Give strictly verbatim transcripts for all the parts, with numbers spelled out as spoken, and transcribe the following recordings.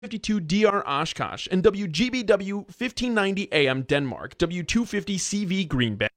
fifty-two D R Oshkosh, and W G B W fifteen ninety A M Denmark, W two fifty C V Green Bay.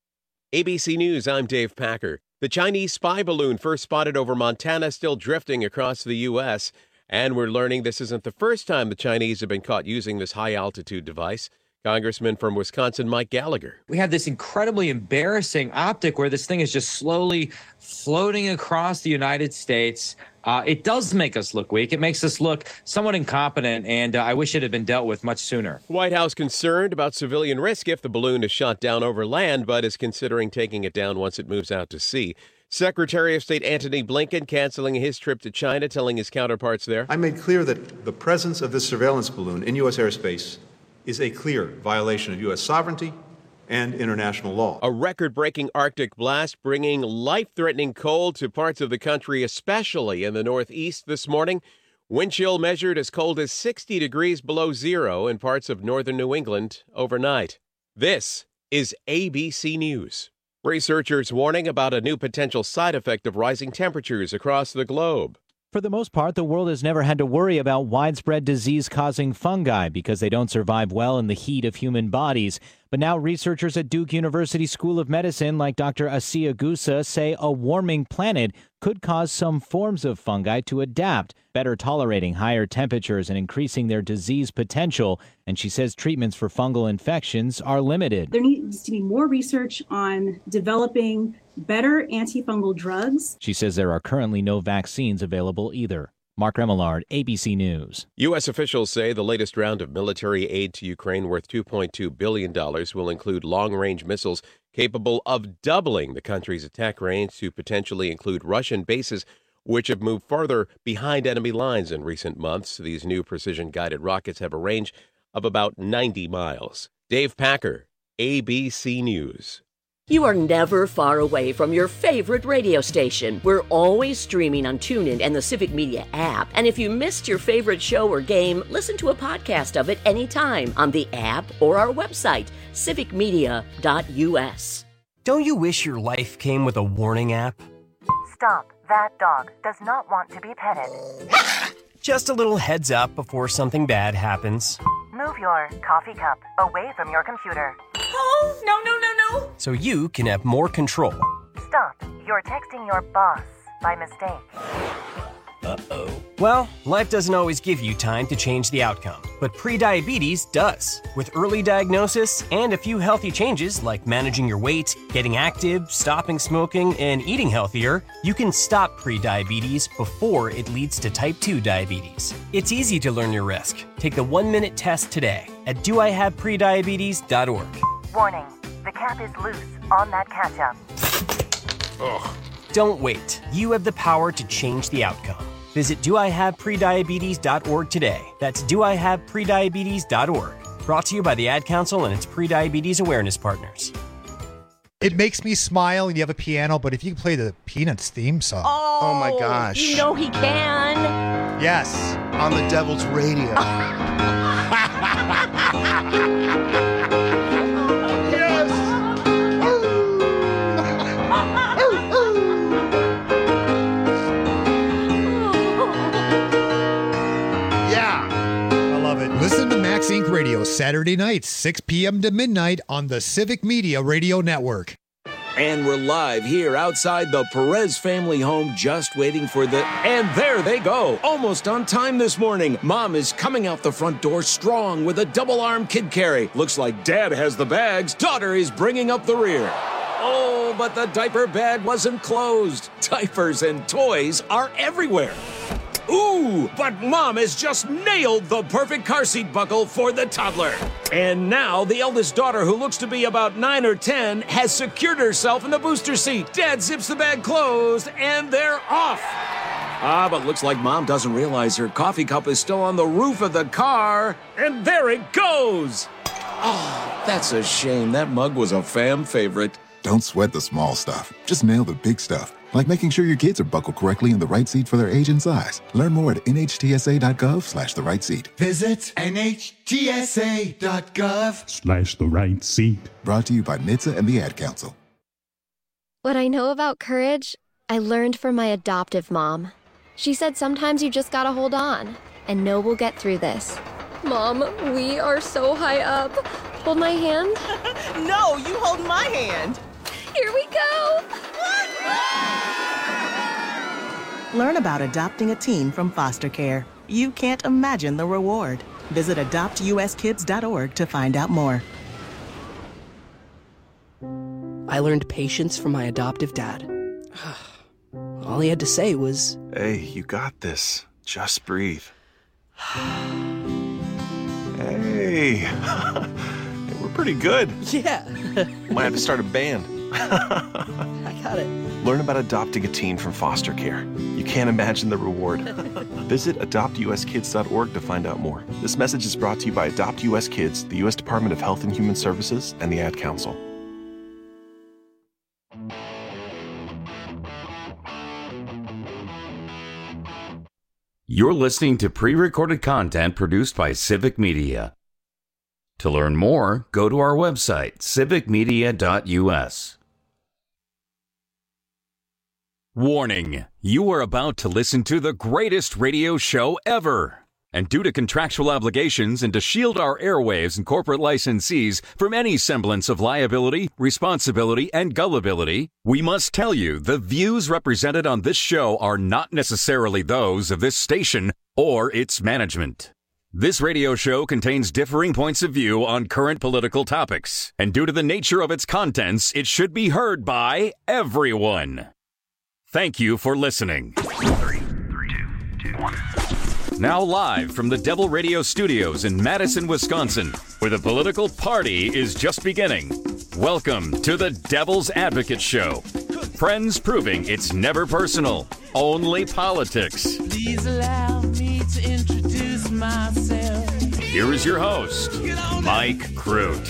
A B C News, I'm Dave Packer. The Chinese spy balloon first spotted over Montana, still drifting across the U S, and we're learning this isn't the first time the Chinese have been caught using this high-altitude device. Congressman from Wisconsin, Mike Gallagher. We have this incredibly embarrassing optic where this thing is just slowly floating across the United States. Uh, it does make us look weak. It makes us look somewhat incompetent, and uh, I wish it had been dealt with much sooner. White House concerned about civilian risk if the balloon is shot down over land, but is considering taking it down once it moves out to sea. Secretary of State Antony Blinken canceling his trip to China, telling his counterparts there. I made clear that the presence of this surveillance balloon in U S airspace is a clear violation of U S sovereignty and international law. A record-breaking Arctic blast bringing life-threatening cold to parts of the country, especially in the Northeast this morning. Wind chill measured as cold as sixty degrees below zero in parts of northern New England overnight. This is A B C News. Researchers warning about a new potential side effect of rising temperatures across the globe. For the most part, the world has never had to worry about widespread disease-causing fungi because they don't survive well in the heat of human bodies. But now researchers at Duke University School of Medicine, like Doctor Asiya Gusa, say a warming planet could cause some forms of fungi to adapt, better tolerating higher temperatures and increasing their disease potential. And she says treatments for fungal infections are limited. There needs to be more research on developing better antifungal drugs. She says there are currently no vaccines available either. Mark Remillard, A B C News. U S officials say the latest round of military aid to Ukraine worth two point two billion dollars will include long-range missiles capable of doubling the country's attack range to potentially include Russian bases, which have moved farther behind enemy lines in recent months. These new precision-guided rockets have a range of about ninety miles. Dave Packer, A B C News. You are never far away from your favorite radio station. We're always streaming on TuneIn and the Civic Media app. And if you missed your favorite show or game, listen to a podcast of it anytime on the app or our website, civic media dot u s. Don't you wish your life came with a warning app? Stop. That dog does not want to be petted. Just a little heads up before something bad happens. Move your coffee cup away from your computer. Oh, no, no, no, no. So you can have more control. Stop. You're texting your boss by mistake. Uh-oh. Well, life doesn't always give you time to change the outcome, but prediabetes does. With early diagnosis and a few healthy changes like managing your weight, getting active, stopping smoking, and eating healthier, you can stop prediabetes before it leads to type two diabetes. It's easy to learn your risk. Take the one-minute test today at do I have prediabetes dot org. Warning, the cap is loose on that ketchup. Ugh. Don't wait. You have the power to change the outcome. Visit do I have prediabetes dot org today. That's do I have prediabetes dot org. Brought to you by the Ad Council and its prediabetes awareness partners. It makes me smile and you have a piano, but if you can play the Peanuts theme song. Oh, oh my gosh. You know he can. Yes. On the Devil's Radio. Listen to Max Inc Radio Saturday nights, six p.m. to midnight on the Civic Media Radio Network. And we're live here outside the Perez family home, just waiting for the... And there they go, almost on time this morning. Mom is coming out the front door strong with a double-arm kid carry. Looks like Dad has the bags. Daughter is bringing up the rear. Oh, but the diaper bag wasn't closed. Diapers and toys are everywhere. Ooh, but Mom has just nailed the perfect car seat buckle for the toddler. And now the eldest daughter, who looks to be about nine or ten, has secured herself in the booster seat. Dad zips the bag closed, and they're off. Ah, but looks like Mom doesn't realize her coffee cup is still on the roof of the car. And there it goes. Oh, that's a shame. That mug was a fam favorite. Don't sweat the small stuff. Just nail the big stuff. Like making sure your kids are buckled correctly in the right seat for their age and size. Learn more at N H T S A dot gov slash the right seat. Visit N H T S A dot gov slash the right seat. Brought to you by N H T S A and the Ad Council. What I know about courage, I learned from my adoptive mom. She said sometimes you just gotta hold on. and know we'll get through this. Mom, we are so high up. Hold my hand. No, you hold my hand. Here we go. Learn about adopting a teen from foster care. You can't imagine the reward. Visit adopt u s kids dot org to find out more. I learned patience from my adoptive dad. All he had to say was, "Hey, you got this. Just breathe." Hey, we're pretty good. Yeah. Might have to start a band. I got it. Learn about adopting a teen from foster care. You can't imagine the reward. Visit adopt u s kids dot org to find out more. This message is brought to you by Adopt U S Kids, the U S Department of Health and Human Services, and the Ad Council. You're listening to pre-recorded content produced by Civic Media. To learn more, go to our website, civic media dot u s. Warning, you are about to listen to the greatest radio show ever. And due to contractual obligations and to shield our airwaves and corporate licensees from any semblance of liability, responsibility, and gullibility, we must tell you the views represented on this show are not necessarily those of this station or its management. This radio show contains differing points of view on current political topics, and due to the nature of its contents, it should be heard by everyone. Thank you for listening. Three, three, two, two, one. Now live from the Devil Radio Studios in Madison, Wisconsin, where the political party is just beginning. Welcome to the Devil's Advocate Show. Friends proving it's never personal, only politics. Please allow me to introduce myself. Here is your host, Mike Crute.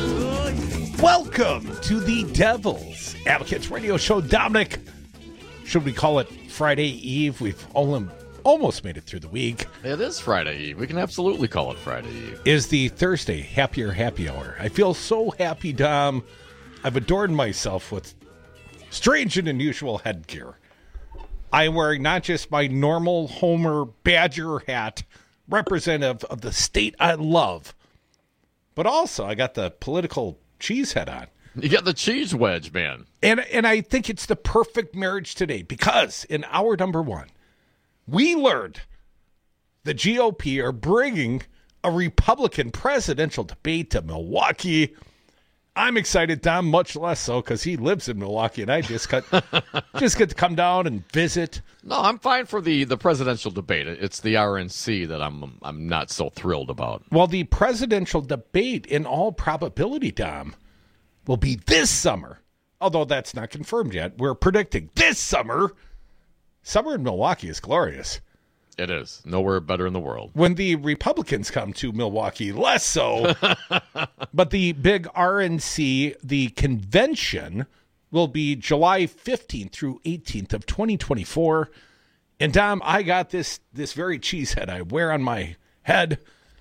Welcome to the Devil's Advocates Radio Show. Dominic, should we call it Friday Eve? We've only almost made it through the week. It is Friday Eve. We can absolutely call it Friday Eve. Is the Thursday Happier Happy Hour. I feel so happy, Dom. I've adorned myself with strange and unusual headgear. I'm wearing not just my normal Homer Badger hat, representative of the state I love, but also I got the political cheese head on. You got the cheese wedge, man. And, and I think it's the perfect marriage today because in hour number one, we learned the G O P are bringing a Republican presidential debate to Milwaukee. I'm excited, Dom, much less so because he lives in Milwaukee, and I just got just get to come down and visit. No, I'm fine for the, the presidential debate. It's the R N C that I'm I'm not so thrilled about. Well, the presidential debate, in all probability, Dom, will be this summer. Although that's not confirmed yet. We're predicting this summer. Summer in Milwaukee is glorious. It is. Nowhere better in the world. When the Republicans come to Milwaukee, less so. But the big R N C, the convention, will be July fifteenth through eighteenth of twenty twenty-four. And, Dom, I got this, this very cheese head I wear on my head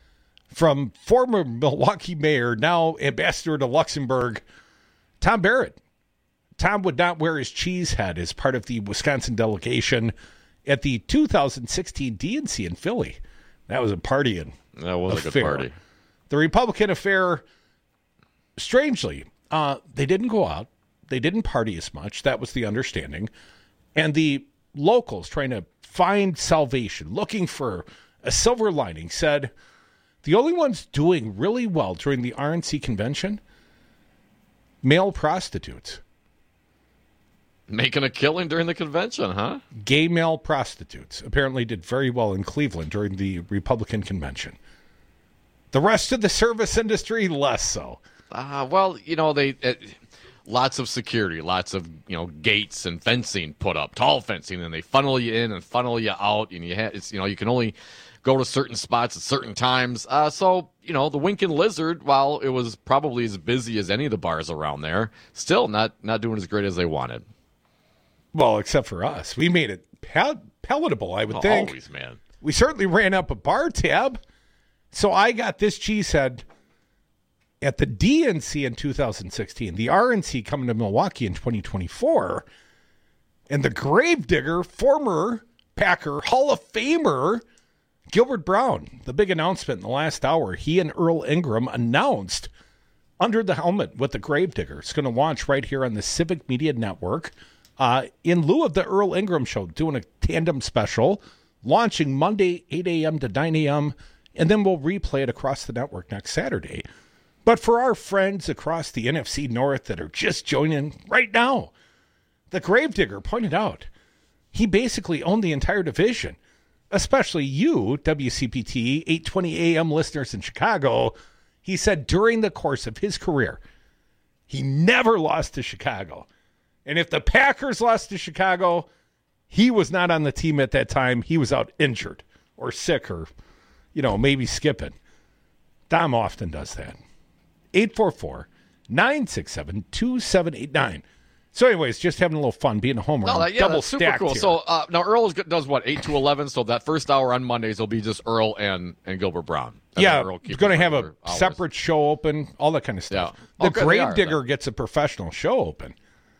from former Milwaukee mayor, now ambassador to Luxembourg, Tom Barrett. Tom would not wear his cheese head as part of the Wisconsin delegation at the two thousand sixteen D N C in Philly. That was a partying That was affair. a good party. The Republican affair, strangely, uh, they didn't go out. They didn't party as much. That was the understanding. And the locals trying to find salvation, looking for a silver lining, said the only ones doing really well during the R N C convention, male prostitutes. Making a killing during the convention, huh? Gay male prostitutes apparently did very well in Cleveland during the Republican convention. The rest of the service industry, less so. Uh, well, you know, they it, lots of security, lots of, you know, gates and fencing put up, tall fencing, and they funnel you in and funnel you out, and you ha- it's, you know, you can only go to certain spots at certain times. Uh, so, you know, the Winkin' Lizard, while it was probably as busy as any of the bars around there, still not not doing as great as they wanted. Well, except for us. We made it pal- palatable, I would Oh, think. always, man. We certainly ran up a bar tab. So I got this cheesehead at the D N C in two thousand sixteen, the R N C coming to Milwaukee in twenty twenty-four, and the Gravedigger, former Packer Hall of Famer, Gilbert Brown, the big announcement in the last hour, he and Earl Ingram announced Under the Helmet with the Gravedigger. It's going to launch right here on the Civic Media Network. Uh, in lieu of the Earl Ingram Show, doing a tandem special, launching Monday, eight a.m. to nine a.m., and then we'll replay it across the network next Saturday. But for our friends across the N F C North that are just joining right now, the Gravedigger pointed out he basically owned the entire division, especially you, W C P T, eight twenty a.m. listeners in Chicago. He said during the course of his career, he never lost to Chicago. And if the Packers lost to Chicago, he was not on the team at that time. He was out injured or sick or, you know, maybe skipping. Dom often does that. eight four four, nine six seven, two seven eight nine. So anyways, just having a little fun being a homer. No, that, yeah, double that's super stacked cool. here. So uh, now Earl is, does what, eight to eleven? So that first hour on Mondays will be just Earl and, and Gilbert Brown. And yeah, Earl it's going to have a hours. separate show open, all that kind of stuff. Yeah. The Okay, they are, Gravedigger then. gets a professional show open.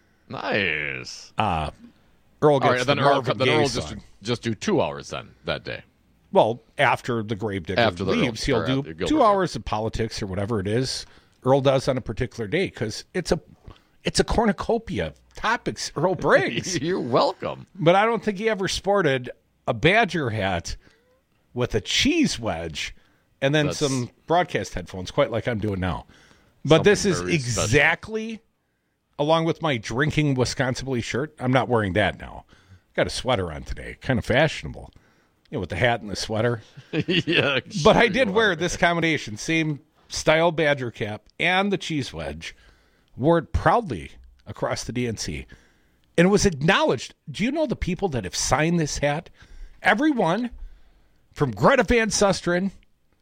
Nice. Uh, Earl gets All right, the then Earl, Marvin then Gaye Earl song. just, just do two hours then that day. Well, after the Gravedigger After the leaves, Earl- he'll or do after Gilbert, two yeah. hours of politics or whatever it is Earl does on a particular day because it's a it's a cornucopia of topics Earl brings. You're welcome. But I don't think he ever sported a Badger hat with a cheese wedge and then That's- some broadcast headphones, quite like I'm doing now. But this is Something very special. exactly, along with my drinking Wisconsin shirt. I'm not wearing that now. Got a sweater on today, kind of fashionable, you know, with the hat and the sweater. yeah. But I sure did you wear are. this combination, same style Badger cap and the cheese wedge. Wore it proudly across the D N C. And it was acknowledged. Do you know the people that have signed this hat? Everyone from Greta Van Susteren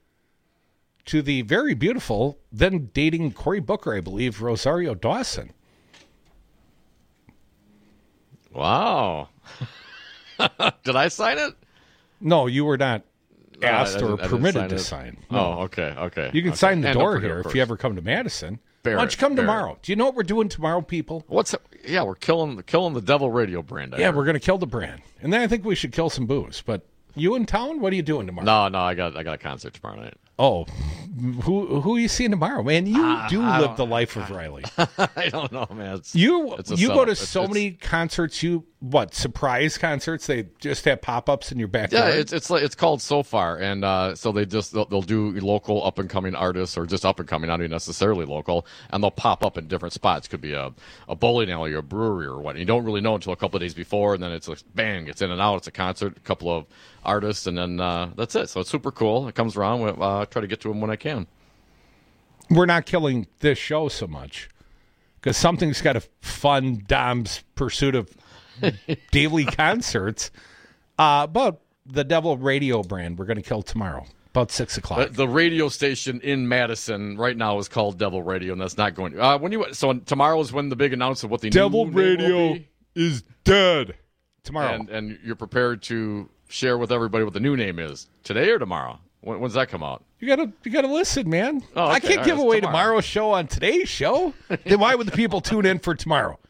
to the very beautiful, then dating Cory Booker, I believe, Rosario Dawson. Wow. Did I sign it? No, you were not No, I- I asked didn't- or I didn't permitted sign to it. sign. Oh, okay, okay. You can okay. sign the And door don't forget, here of if you course. ever come to Madison. Bear Why don't it, you come bear tomorrow? it. Do you know what we're doing tomorrow, people? What's yeah? We're killing killing the Devil Radio brand. I Yeah, heard. we're going to kill the brand. And then I think we should kill some booze. But you in town? What are you doing tomorrow? No, no, I got I got a concert tomorrow night. Oh, who who are you seeing tomorrow? Man, you Uh, do I live don't- the life of Riley. I don't know, man. It's, You it's a you go setup. to It's- so it's- many concerts. You what surprise concerts? They just have pop ups in your Yeah, backyard. it's it's like it's called So Far, and uh, so they just they'll, they'll do local up and coming artists or just up and coming, not even necessarily local, and they'll pop up in different spots. Could be a, a bowling alley or a brewery or what. You don't really know until a couple of days before, and then it's like bang, it's in and out. It's a concert, a couple of artists, and then uh, that's it. So it's super cool. It comes around. We uh, try to get to them when I can. We're not killing this show so much because something's got to fund Dom's pursuit of daily concerts. Uh, but the Devil Radio brand we're going to kill tomorrow about six o'clock. The, the radio station in Madison right now is called Devil Radio, and that's not going to. Uh, when you so tomorrow is when the big announcement of what the Devil new name will Radio be. is dead tomorrow. And, and you're prepared to share with everybody what the new name is today or tomorrow? When, when's that come out? You gotta, you gotta listen, man. Oh, okay. I can't All give right, away it's tomorrow. tomorrow's show on today's show. Then why would the people tune in for tomorrow?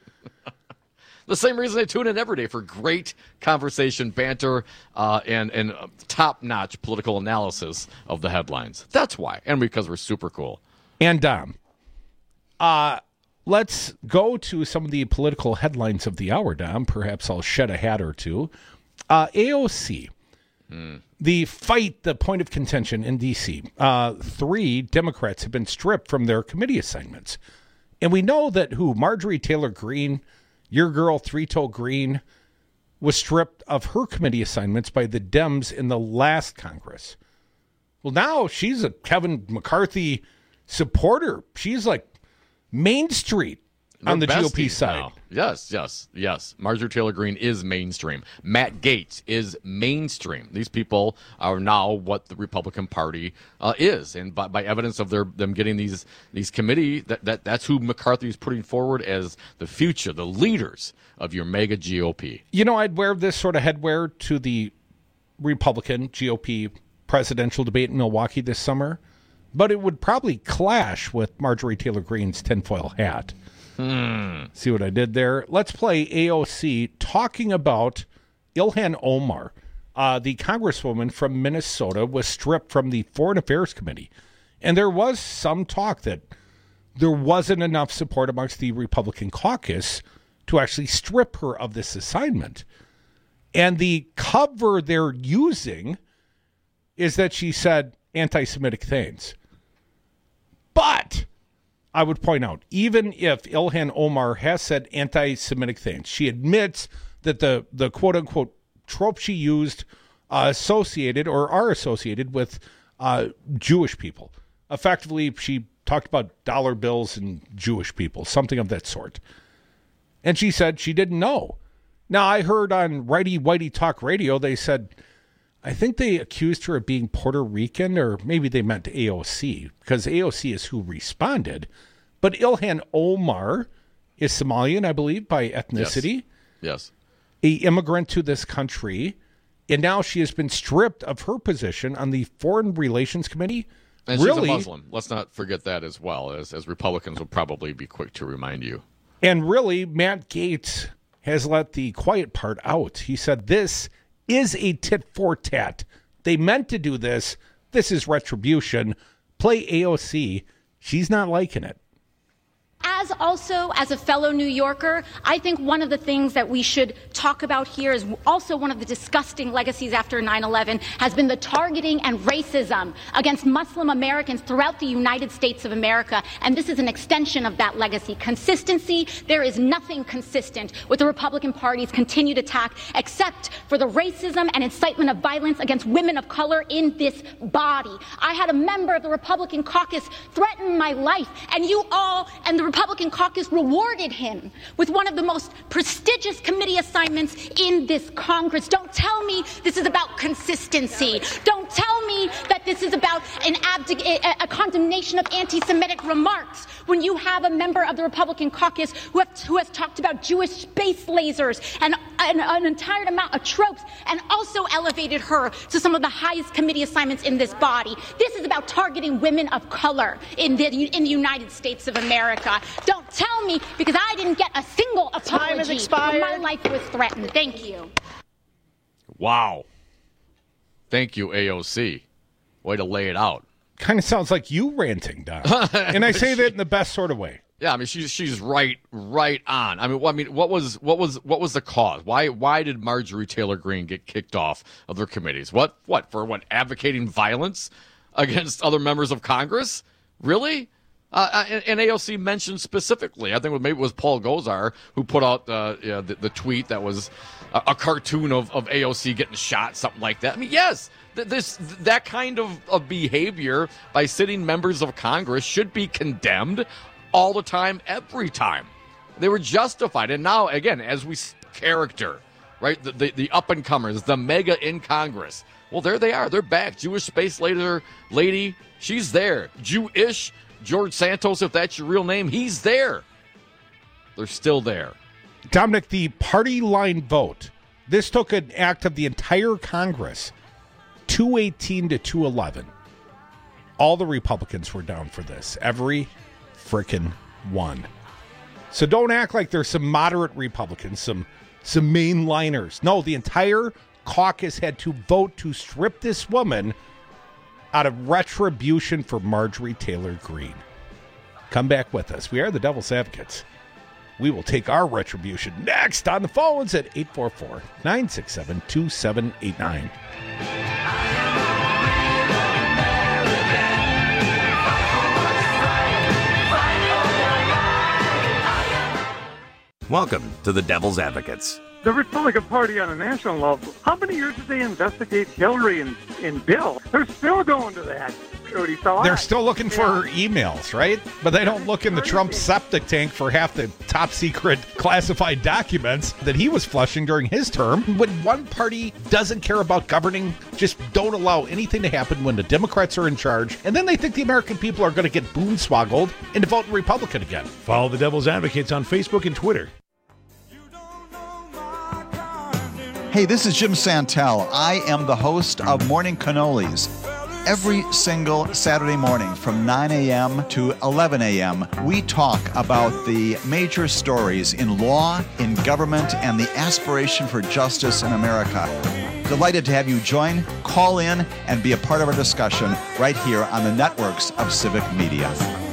The same reason they tune in every day for great conversation, banter, uh, and and uh, top-notch political analysis of the headlines. That's why, and because we're super cool. And Dom, uh, let's go to some of the political headlines of the hour, Dom. Perhaps I'll shed a hat or two. Uh, A O C. The fight, the point of contention in D C. Uh, three Democrats have been stripped from their committee assignments. And we know that who? Marjorie Taylor Greene, your girl, Three-Toe Green, was stripped of her committee assignments by the Dems in the last Congress. Well, now she's a Kevin McCarthy supporter. She's like Main Street on the They're G O P besties side. now. Yes, yes, yes. Marjorie Taylor Greene is mainstream. Matt Gaetz is mainstream. These people are now what the Republican Party uh, is, and by, by evidence of their them getting these these committee, that, that that's who McCarthy is putting forward as the future, the leaders of your mega G O P. You know, I'd wear this sort of headwear to the Republican G O P presidential debate in Milwaukee this summer, but it would probably clash with Marjorie Taylor Greene's tinfoil hat. Hmm. See what I did there? Let's play A O C talking about Ilhan Omar uh, the congresswoman from Minnesota was stripped from the Foreign Affairs Committee. And there was some talk that there wasn't enough support amongst the Republican caucus to actually strip her of this assignment. And the cover they're using is that she said anti-Semitic things. But I would point out, even if Ilhan Omar has said anti-Semitic things, she admits that the, the quote-unquote tropes she used uh, associated or are associated with uh, Jewish people. Effectively, she talked about dollar bills and Jewish people, something of that sort. And she said she didn't know. Now, I heard on Righty Whitey Talk Radio, they said, I think they accused her of being Puerto Rican, or maybe they meant A O C, because A O C is who responded. But Ilhan Omar is Somalian, I believe, by ethnicity. Yes. yes. A immigrant to this country. And now she has been stripped of her position on the Foreign Relations Committee. And really, she's a Muslim. Let's not forget that as well, as, as Republicans will probably be quick to remind you. And really, Matt Gaetz has let the quiet part out. He said, this is a tit for tat. They meant to do this. This is retribution. Play A O C. She's not liking it. As also, as a fellow New Yorker, I think one of the things that we should talk about here is also one of the disgusting legacies after nine eleven has been the targeting and racism against Muslim Americans throughout the United States of America. And this is an extension of that legacy. Consistency, there is nothing consistent with the Republican Party's continued attack except for the racism and incitement of violence against women of color in this body. I had a member of the Republican caucus threaten my life, and you all and the Republican caucus rewarded him with one of the most prestigious committee assignments in this Congress. Don't tell me this is about consistency. Don't tell me that this is about an abdic- a, a condemnation of anti-Semitic remarks when you have a member of the Republican caucus who, have, who has talked about Jewish space lasers and an, an entire amount of tropes and also elevated her to some of the highest committee assignments in this body. This is about targeting women of color in the, in the United States of America. Don't tell me, because I didn't get a single apology when my life was threatened. Thank you. Wow. Thank you, A O C. Way to lay it out. Kind of sounds like you ranting, Don. And I say that in the best sort of way. Yeah, I mean she's she's right right on. I mean, I mean, what was what was what was the cause? Why why did Marjorie Taylor Greene get kicked off of their committees? What what for? What, advocating violence against other members of Congress? Really? Uh, and, and A O C mentioned specifically, I think maybe it was Paul Gosar who put out uh, yeah, the, the tweet that was a, a cartoon of, of A O C getting shot, something like that. I mean, yes, th- this that kind of, of behavior by sitting members of Congress should be condemned all the time, every time. They were justified. And now, again, as we see character, right, the, the, the up-and-comers, the mega in Congress, well, there they are. They're back. Jewish space laser lady, she's there. Jewish George Santos, if that's your real name, he's there. They're still there. Dominic, the party line vote, this took an act of the entire Congress, two eighteen to two eleven. All the Republicans were down for this. Every frickin' one. So don't act like there's some moderate Republicans, some, some mainliners. No, the entire caucus had to vote to strip this woman out of retribution for Marjorie Taylor Greene. Come back with us. We are the Devil's Advocates. We will take our retribution next on the phones at eight four four, nine six seven, two seven eight nine. Welcome to the Devil's Advocates. The Republican Party on a national level, how many years did they investigate Hillary and, and Bill? They're still going to that. So They're still looking for emails, right? But they don't look in the Trump septic tank for half the top secret classified documents that he was flushing during his term. When one party doesn't care about governing, just don't allow anything to happen when the Democrats are in charge, and then they think the American people are going to get boonswoggled into voting Republican again. Follow the Devil's Advocates on Facebook and Twitter. Hey, this is Jim Santel. I am the host of Morning Cannolis. Every single Saturday morning from nine a.m. to eleven a.m., we talk about the major stories in law, in government, and the aspiration for justice in America. Delighted to have you join, call in, and be a part of our discussion right here on the networks of Civic Media.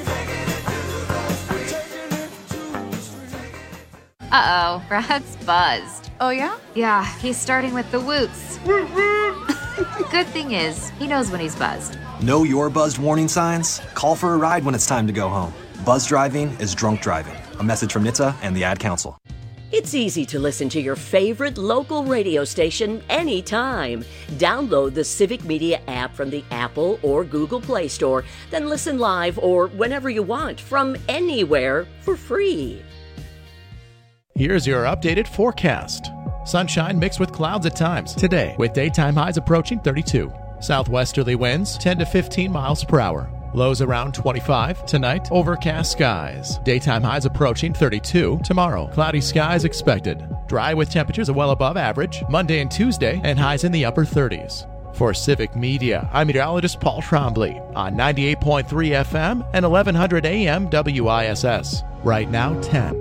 Uh-oh, Brad's buzzed. Oh, yeah? Yeah, he's starting with the woots. Good thing is, he knows when he's buzzed. Know your buzzed warning signs? Call for a ride when it's time to go home. Buzz driving is drunk driving. A message from N H T S A and the Ad Council. It's easy to listen to your favorite local radio station anytime. Download the Civic Media app from the Apple or Google Play Store, then listen live or whenever you want from anywhere for free. Here's your updated forecast. Sunshine mixed with clouds at times today, with daytime highs approaching thirty-two. Southwesterly winds ten to fifteen miles per hour. Lows around twenty-five. Tonight, overcast skies. Daytime highs approaching thirty-two. Tomorrow, cloudy skies expected. Dry with temperatures well above average. Monday and Tuesday, and highs in the upper thirties. For Civic Media, I'm meteorologist Paul Trombley on ninety-eight point three F M and eleven hundred A M W I S S. Right now, ten.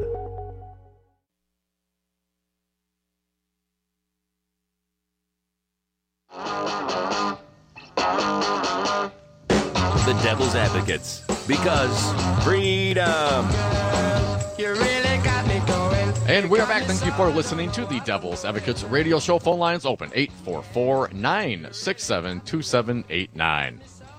The Devil's Advocates, because freedom. You really got me going. And we are back. Thank you for listening to the Devil's Advocates radio show. Phone lines open eight four four, nine six seven, two seven eight nine.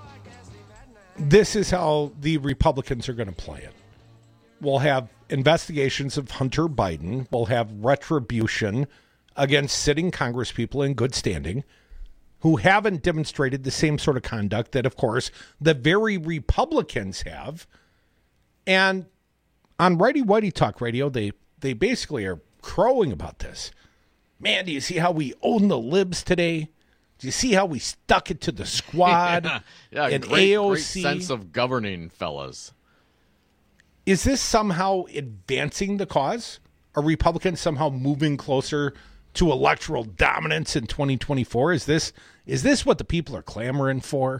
This is how the Republicans are going to play it. We'll have investigations of Hunter Biden. We'll have retribution against sitting congresspeople in good standing who haven't demonstrated the same sort of conduct that, of course, the very Republicans have. And on Righty Whitey Talk Radio, they, they basically are crowing about this. Man, do you see how we own the libs today? Do you see how we stuck it to the squad yeah, yeah, and great, A O C? Great sense of governing, fellas. Is this somehow advancing the cause? Are Republicans somehow moving closer to electoral dominance in twenty twenty-four? Is this is this what the people are clamoring for?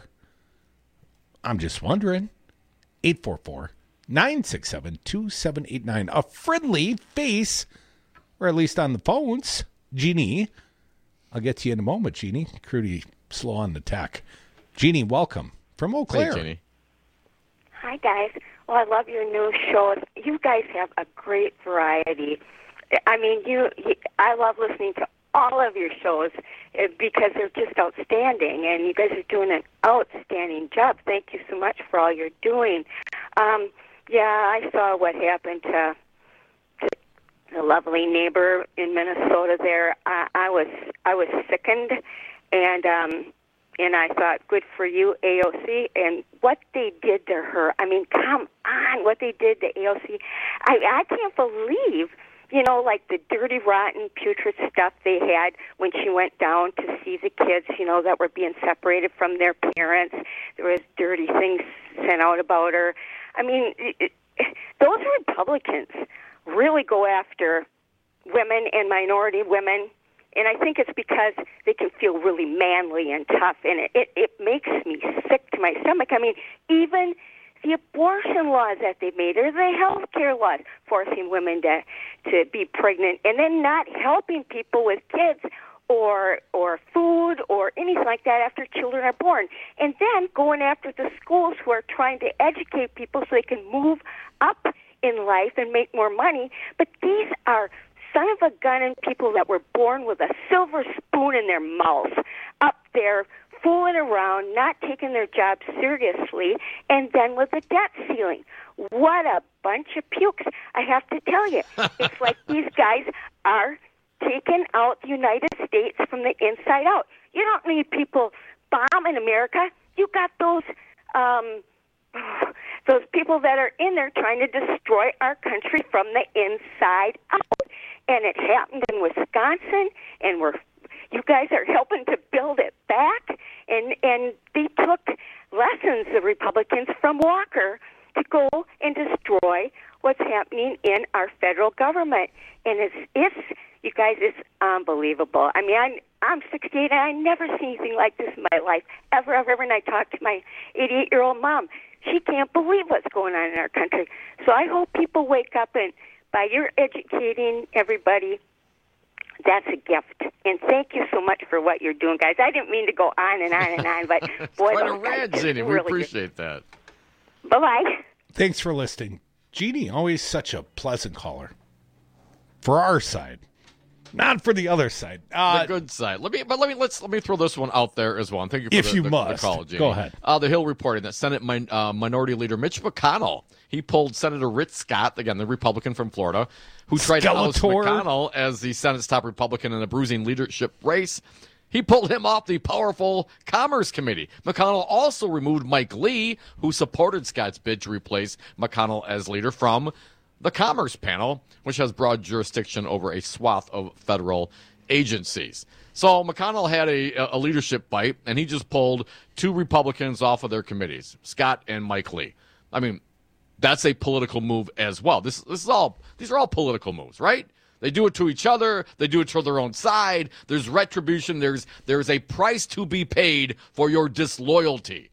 I'm just wondering. eight four four, nine six seven, two seven eight nine. A friendly face, or at least on the phones. Jeannie. I'll get to you in a moment, Jeannie. Crudy, slow on the tech. Jeannie, welcome from Eau Claire. Hey, Jeannie. Hi, guys. Well, I love your new shows. You guys have a great variety. I mean, you, you. I love listening to all of your shows because they're just outstanding, and you guys are doing an outstanding job. Thank you so much for all you're doing. Um, yeah, I saw what happened to, to the lovely neighbor in Minnesota. There, I, I was I was sickened, and um, and I thought, good for you, A O C, and what they did to her. I mean, come on, what they did to A O C. I I can't believe. You know, like the dirty, rotten, putrid stuff they had when she went down to see the kids, you know, that were being separated from their parents. There was dirty things sent out about her. I mean, it, it, those Republicans really go after women and minority women. And I think it's because they can feel really manly and tough. And it, it, it makes me sick to my stomach. I mean, even the abortion laws that they made, or the health care laws forcing women to to be pregnant, and then not helping people with kids or or food or anything like that after children are born, and then going after the schools who are trying to educate people so they can move up in life and make more money. But these are son of a gun and people that were born with a silver spoon in their mouths up there fooling around, not taking their job seriously, and then with the debt ceiling. What a bunch of pukes. I have to tell you, it's like these guys are taking out the United States from the inside out. You don't need people bombing America. You got those um, those people that are in there trying to destroy our country from the inside out. And it happened in Wisconsin, and we're you guys are helping to build it back, and and they took lessons, the Republicans, from Walker to go and destroy what's happening in our federal government. And it's, it's you guys, it's unbelievable. I mean, I'm, I'm sixty-eight, and I never seen anything like this in my life, ever, ever, ever. And I talked to my eighty-eight-year-old mom. She can't believe what's going on in our country. So I hope people wake up, and by your educating everybody That's a gift. And thank you so much for what you're doing, guys. I didn't mean to go on and on and on, but boy, Quite a those guys rant, just Jeannie. We really appreciate that. Bye-bye. Thanks for listening. Jeannie, always such a pleasant caller. For our side. Not for the other side. Uh, the good side. Let me, but let me let's let me throw this one out there as well. And thank you for if the, you the, must. the call, Jeannie. Go ahead. Uh, the Hill reporting that Senate min, uh, Minority Leader Mitch McConnell, he pulled Senator Rick Scott, again the Republican from Florida, who tried to oust McConnell as the Senate's top Republican in a bruising leadership race. He pulled him off the powerful Commerce Committee. McConnell also removed Mike Lee, who supported Scott's bid to replace McConnell as leader, from the Commerce Panel, which has broad jurisdiction over a swath of federal agencies. So McConnell had a, a leadership fight, and he just pulled two Republicans off of their committees, Scott and Mike Lee. I mean, that's a political move as well. This, this is all; these are all political moves, right? They do it to each other. They do it to their own side. There's retribution. There's there's a price to be paid for your disloyalty.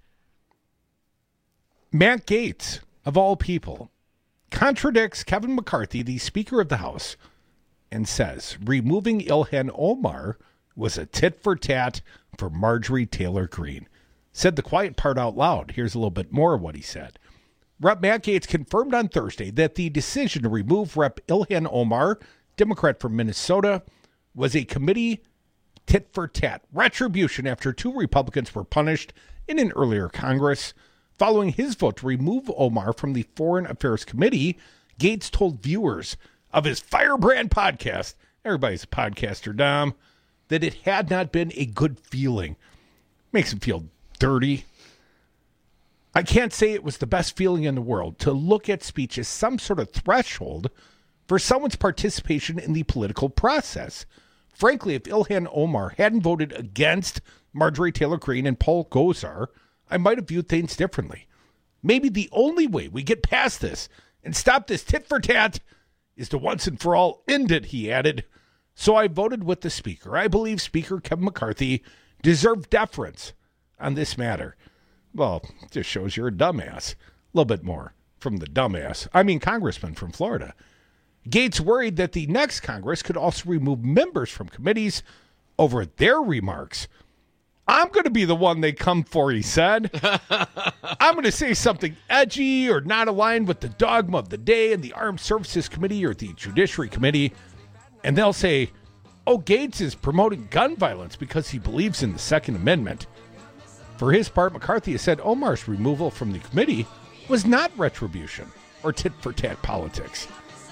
Matt Gaetz, of all people, contradicts Kevin McCarthy, the Speaker of the House, and says removing Ilhan Omar was a tit-for-tat for Marjorie Taylor Greene. Said the quiet part out loud. Here's a little bit more of what he said. Rep Matt Gaetz confirmed on Thursday that the decision to remove Rep Ilhan Omar, Democrat from Minnesota, was a committee tit-for-tat retribution after two Republicans were punished in an earlier Congress. Following his vote to remove Omar from the Foreign Affairs Committee, Gaetz told viewers of his Firebrand podcast, everybody's a podcaster, Dom, that it had not been a good feeling. Makes him feel dirty. I can't say it was the best feeling in the world to look at speech as some sort of threshold for someone's participation in the political process. Frankly, if Ilhan Omar hadn't voted against Marjorie Taylor Greene and Paul Gosar, I might have viewed things differently. Maybe the only way we get past this and stop this tit-for-tat is to once and for all end it, he added. So I voted with the Speaker. I believe Speaker Kevin McCarthy deserved deference on this matter. Well, just shows you're a dumbass. A little bit more from the dumbass. I mean, Congressman from Florida. Gaetz worried that the next Congress could also remove members from committees over their remarks. I'm going to be the one they come for, he said. I'm going to say something edgy or not aligned with the dogma of the day in the Armed Services Committee or the Judiciary Committee. And they'll say, oh, Gaetz is promoting gun violence because he believes in the Second Amendment. For his part, McCarthy has said Omar's removal from the committee was not retribution or tit-for-tat politics.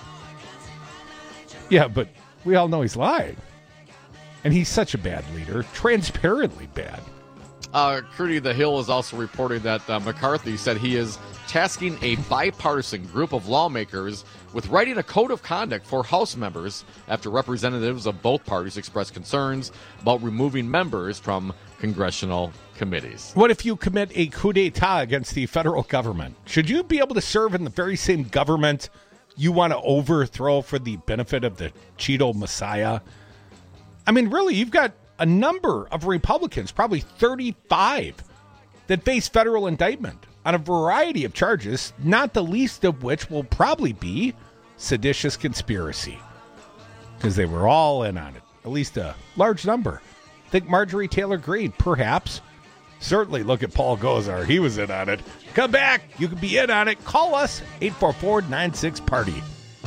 Yeah, but we all know he's lying. And he's such a bad leader, transparently bad. Uh, Crudy the Hill is also reporting that uh, McCarthy said he is tasking a bipartisan group of lawmakers with writing a code of conduct for House members after representatives of both parties expressed concerns about removing members from congressional committees. What if you commit a coup d'etat against the federal government? Should you be able to serve in the very same government you want to overthrow for the benefit of the Cheeto Messiah? I mean, really, you've got a number of Republicans, probably thirty-five, that face federal indictment on a variety of charges, not the least of which will probably be seditious conspiracy, because they were all in on it, at least a large number. Think Marjorie Taylor Greene, perhaps. Certainly look at Paul Gosar. He was in on it. Come back. You can be in on it. Call us, eight four four, nine six, party.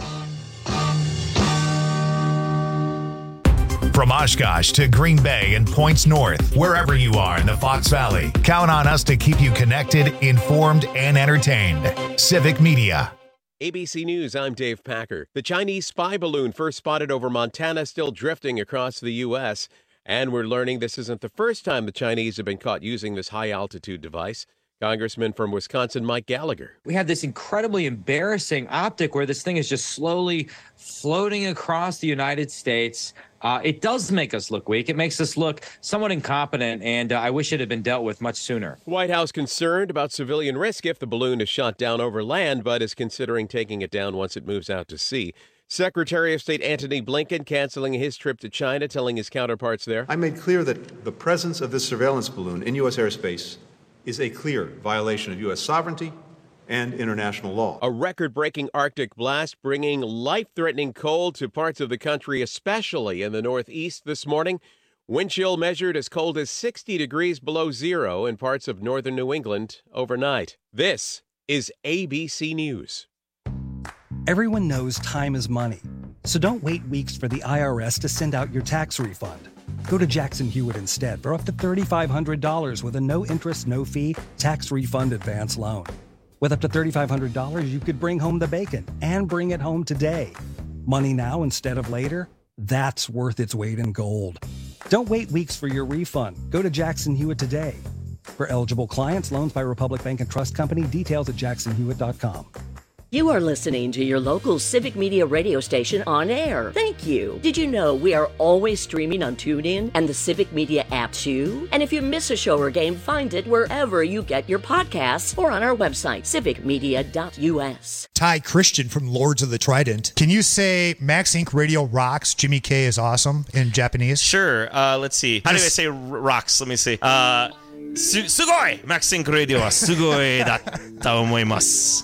From Oshkosh to Green Bay and points north, wherever you are in the Fox Valley, count on us to keep you connected, informed, and entertained. Civic Media. A B C News, I'm Dave Packer. The Chinese spy balloon first spotted over Montana, still drifting across the U S And we're learning this isn't the first time the Chinese have been caught using this high-altitude device. Congressman from Wisconsin, Mike Gallagher. We have this incredibly embarrassing optic where this thing is just slowly floating across the United States. Uh, it does make us look weak. It makes us look somewhat incompetent, and uh, I wish it had been dealt with much sooner. White House concerned about civilian risk if the balloon is shot down over land, but is considering taking it down once it moves out to sea. Secretary of State Antony Blinken canceling his trip to China, telling his counterparts there. I made clear that the presence of this surveillance balloon in U S airspace is a clear violation of U S sovereignty and international law. A record-breaking Arctic blast bringing life-threatening cold to parts of the country, especially in the Northeast this morning. Wind chill measured as cold as sixty degrees below zero in parts of northern New England overnight. This is A B C News. Everyone knows time is money, so don't wait weeks for the I R S to send out your tax refund. Go to Jackson Hewitt instead for up to three thousand five hundred dollars with a no-interest, no-fee tax refund advance loan. With up to three thousand five hundred dollars, you could bring home the bacon and bring it home today. Money now instead of later? That's worth its weight in gold. Don't wait weeks for your refund. Go to Jackson Hewitt today. For eligible clients, loans by Republic Bank and Trust Company, details at jackson hewitt dot com. You are listening to your local Civic Media radio station on air. Thank you. Did you know we are always streaming on TuneIn and the Civic Media app too? And if you miss a show or game, find it wherever you get your podcasts or on our website, civic media dot u s. Ty Christian from Lords of the Trident. Can you say Max Incorporated Radio rocks, Jimmy K is awesome in Japanese? Sure. Uh, let's see. How do I say r- rocks? Let me see. Uh, su- sugoi! Max Incorporated Radio wa sugoi datta omoimasu.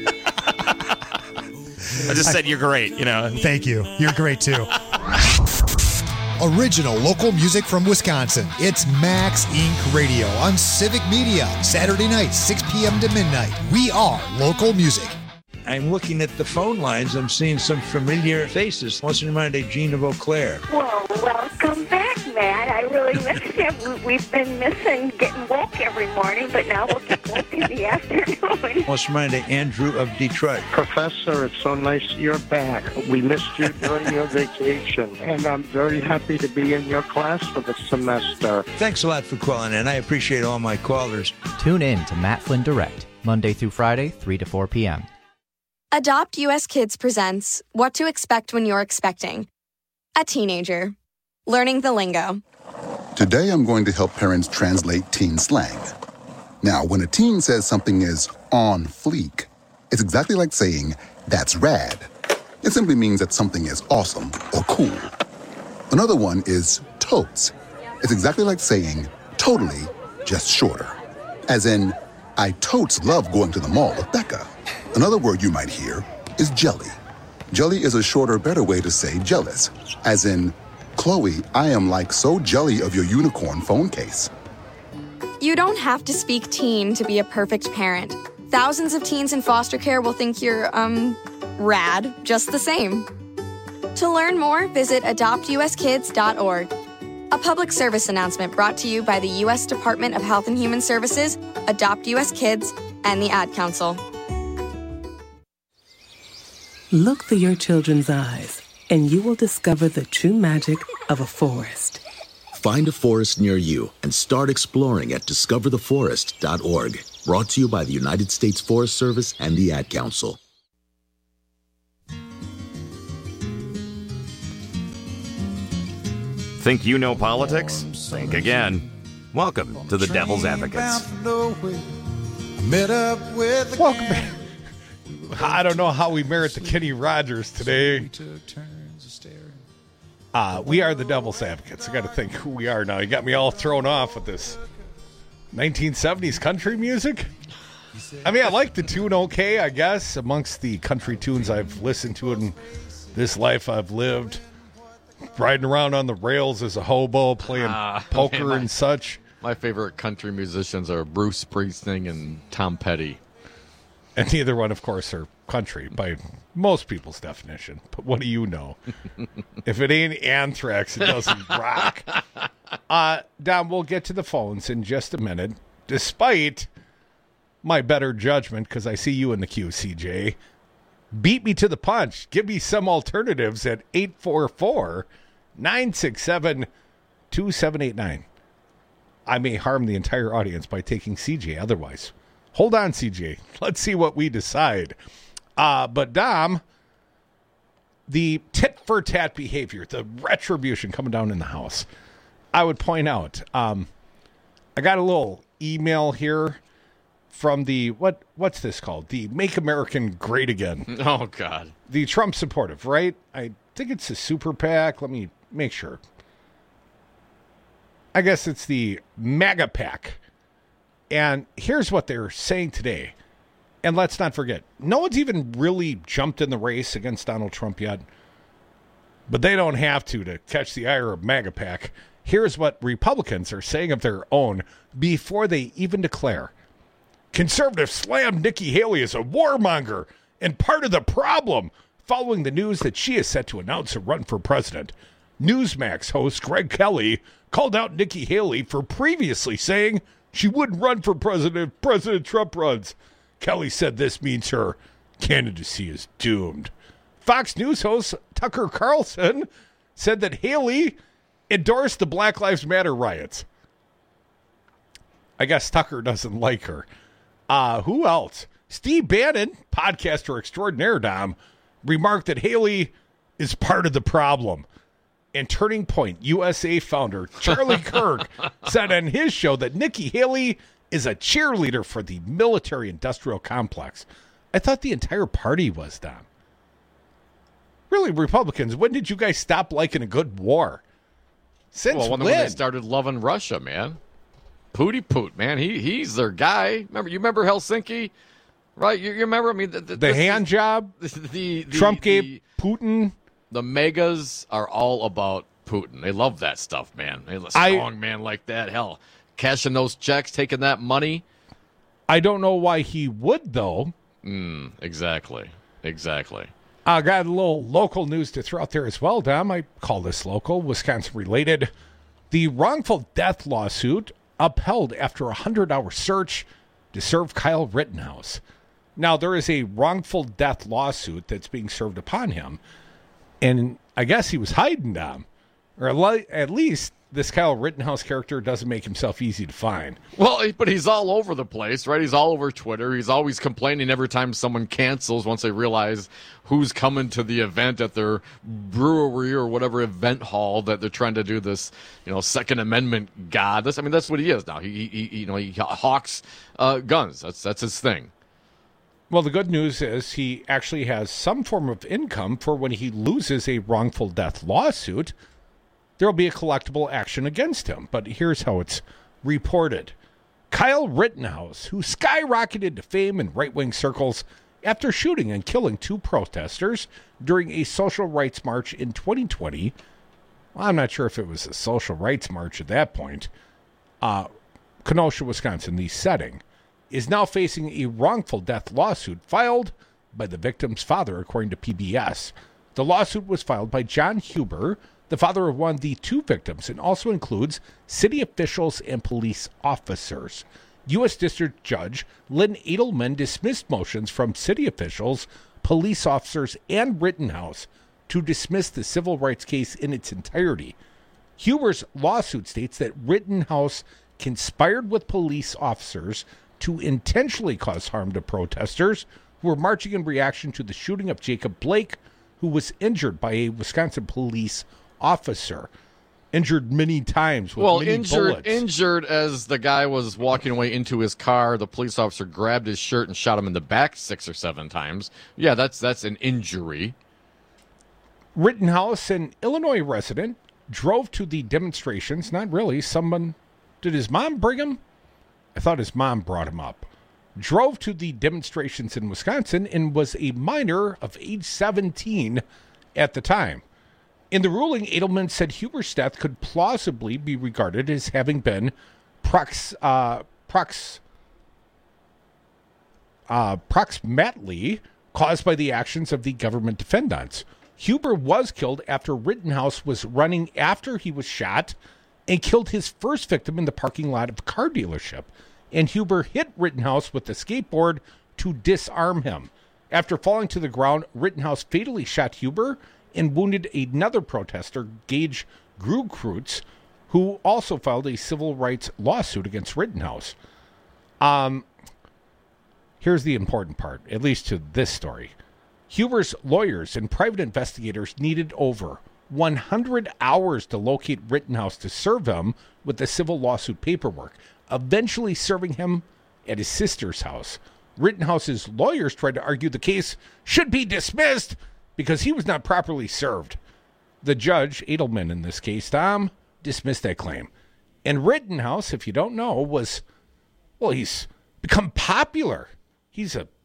I just said you're great, you know. Thank you. You're great too. Original local music from Wisconsin. It's Max Incorporated Radio on Civic Media. Saturday night, six p.m. to midnight. We are local music. I'm looking at the phone lines. I'm seeing some familiar faces. What's in mind, Gene of Eau Claire? Well, welcome back, Matt. I really missed you. We've been missing getting woke every morning, but now we'll get woke in the afternoon. What's in mind, Andrew of Detroit? Professor, it's so nice you're back. We missed you during your vacation, and I'm very happy to be in your class for the semester. Thanks a lot for calling in. I appreciate all my callers. Tune in to Matt Flynn Direct, Monday through Friday, three to four p.m. Adopt U S Kids presents What to Expect When You're Expecting. A teenager. Learning the lingo. Today I'm going to help parents translate teen slang. Now, when a teen says something is on fleek, it's exactly like saying, that's rad. It simply means that something is awesome or cool. Another one is totes. It's exactly like saying, totally, just shorter. As in, I totes love going to the mall with Becca. Another word you might hear is jelly. Jelly is a shorter, better way to say jealous. As in, Chloe, I am like so jelly of your unicorn phone case. You don't have to speak teen to be a perfect parent. Thousands of teens in foster care will think you're, um, rad, just the same. To learn more, visit adopt u s kids dot org. A public service announcement brought to you by the U S Department of Health and Human Services, Adopt U S Kids, and the Ad Council. Look through your children's eyes, and you will discover the true magic of a forest. Find a forest near you and start exploring at discover the forest dot org. Brought to you by the United States Forest Service and the Ad Council. Think you know politics? Think again. Welcome to the Devil's Advocates. Welcome back. I don't know how we merit the Kenny Rogers today. Uh, we are the Devil's Advocates. I got to think who we are now. You got me all thrown off with this nineteen seventies country music. I mean, I like the tune okay, I guess, amongst the country tunes I've listened to in this life I've lived. Riding around on the rails as a hobo, playing uh, poker man, my, and such. My favorite country musicians are Bruce Springsteen and Tom Petty. And neither one, of course, are country by most people's definition. But what do you know? If it ain't Anthrax, it doesn't rock. Uh, Dom, we'll get to the phones in just a minute. Despite my better judgment, because I see you in the queue, C J. Beat me to the punch. Give me some alternatives at eight four four, nine six seven, two seven eight nine. I may harm the entire audience by taking C J otherwise. Hold on, C J. Let's see what we decide. Uh, but, Dom, the tit-for-tat behavior, the retribution coming down in the house, I would point out, um, I got a little email here from the, what what's this called? The Make American Great Again. Oh, God. The Trump supportive, right? I think it's a super PAC. Let me make sure. I guess it's the MAGA PAC. And here's what they're saying today. And let's not forget, no one's even really jumped in the race against Donald Trump yet. But they don't have to to catch the ire of MAGA PAC. Here's what Republicans are saying of their own before they even declare. Conservatives slammed Nikki Haley as a warmonger and part of the problem following the news that she is set to announce a run for president. Newsmax host Greg Kelly called out Nikki Haley for previously saying she wouldn't run for president if President Trump runs. Kelly said this means her candidacy is doomed. Fox News host Tucker Carlson said that Haley endorsed the Black Lives Matter riots. I guess Tucker doesn't like her. Uh, who else? Steve Bannon, podcaster extraordinaire, Dom, remarked that Haley is part of the problem. And Turning Point U S A founder Charlie Kirk said on his show that Nikki Haley is a cheerleader for the military-industrial complex. I thought the entire party was, Dom. Really, Republicans, when did you guys stop liking a good war? Since well, when, when? when they started loving Russia, man. Pooty Poot, man. He he's their guy. Remember, you remember Helsinki, right? You, you remember? I mean, the, the, the hand is, job. The, the, the Trump the, gave Putin. The megas are all about Putin. They love that stuff, man. They a I, strong man like that. Hell, cashing those checks, taking that money. I don't know why he would, though. Mm, exactly. Exactly. I uh, got a little local news to throw out there as well, Dom. I call this local, Wisconsin-related. The wrongful death lawsuit upheld after a hundred-hour search to serve Kyle Rittenhouse. Now, there is a wrongful death lawsuit that's being served upon him, and I guess he was hiding, Dom. Or at least this Kyle Rittenhouse character doesn't make himself easy to find. Well, but he's all over the place, right? He's all over Twitter. He's always complaining every time someone cancels once they realize who's coming to the event at their brewery or whatever event hall that they're trying to do this, you know, Second Amendment god. That's, I mean, that's what he is now. He, he, he you know, he hawks uh, guns. That's that's his thing. Well, the good news is he actually has some form of income for when he loses a wrongful death lawsuit. There will be a collectible action against him. But here's how it's reported. Kyle Rittenhouse, who skyrocketed to fame in right-wing circles after shooting and killing two protesters during a social rights march in twenty twenty. Well, I'm not sure if it was a social rights march at that point. Uh, Kenosha, Wisconsin, the setting, is now facing a wrongful death lawsuit filed by the victim's father, according to P B S. The lawsuit was filed by John Huber, the father of one of the two victims, and also includes city officials and police officers. U S District Judge Lynn Edelman dismissed motions from city officials, police officers, and Rittenhouse to dismiss the civil rights case in its entirety. Huber's lawsuit states that Rittenhouse conspired with police officers to intentionally cause harm to protesters who were marching in reaction to the shooting of Jacob Blake, who was injured by a Wisconsin police officer, injured many times with well, many injured, bullets. injured as the guy was walking away into his car. The police officer grabbed his shirt and shot him in the back six or seven times. Yeah, that's that's an injury. Rittenhouse, an Illinois resident, drove to the demonstrations. Not really. Someone, did his mom bring him? I thought his mom brought him up. Drove to the demonstrations in Wisconsin and was a minor of age seventeen at the time. In the ruling, Edelman said Huber's death could plausibly be regarded as having been prox, uh, prox, uh, proximately caused by the actions of the government defendants. Huber was killed after Rittenhouse was running after he was shot and killed his first victim in the parking lot of a car dealership. And Huber hit Rittenhouse with the skateboard to disarm him. After falling to the ground, Rittenhouse fatally shot Huber and wounded another protester, Gage Grugkreutz, who also filed a civil rights lawsuit against Rittenhouse. Um, here's the important part, at least to this story. Huber's lawyers and private investigators needed over one hundred hours to locate Rittenhouse to serve him with the civil lawsuit paperwork, eventually serving him at his sister's house. Rittenhouse's lawyers tried to argue the case should be dismissed because he was not properly served. The judge, Edelman in this case, Tom, dismissed that claim. And Rittenhouse, if you don't know, was, well, he's become popular. He's a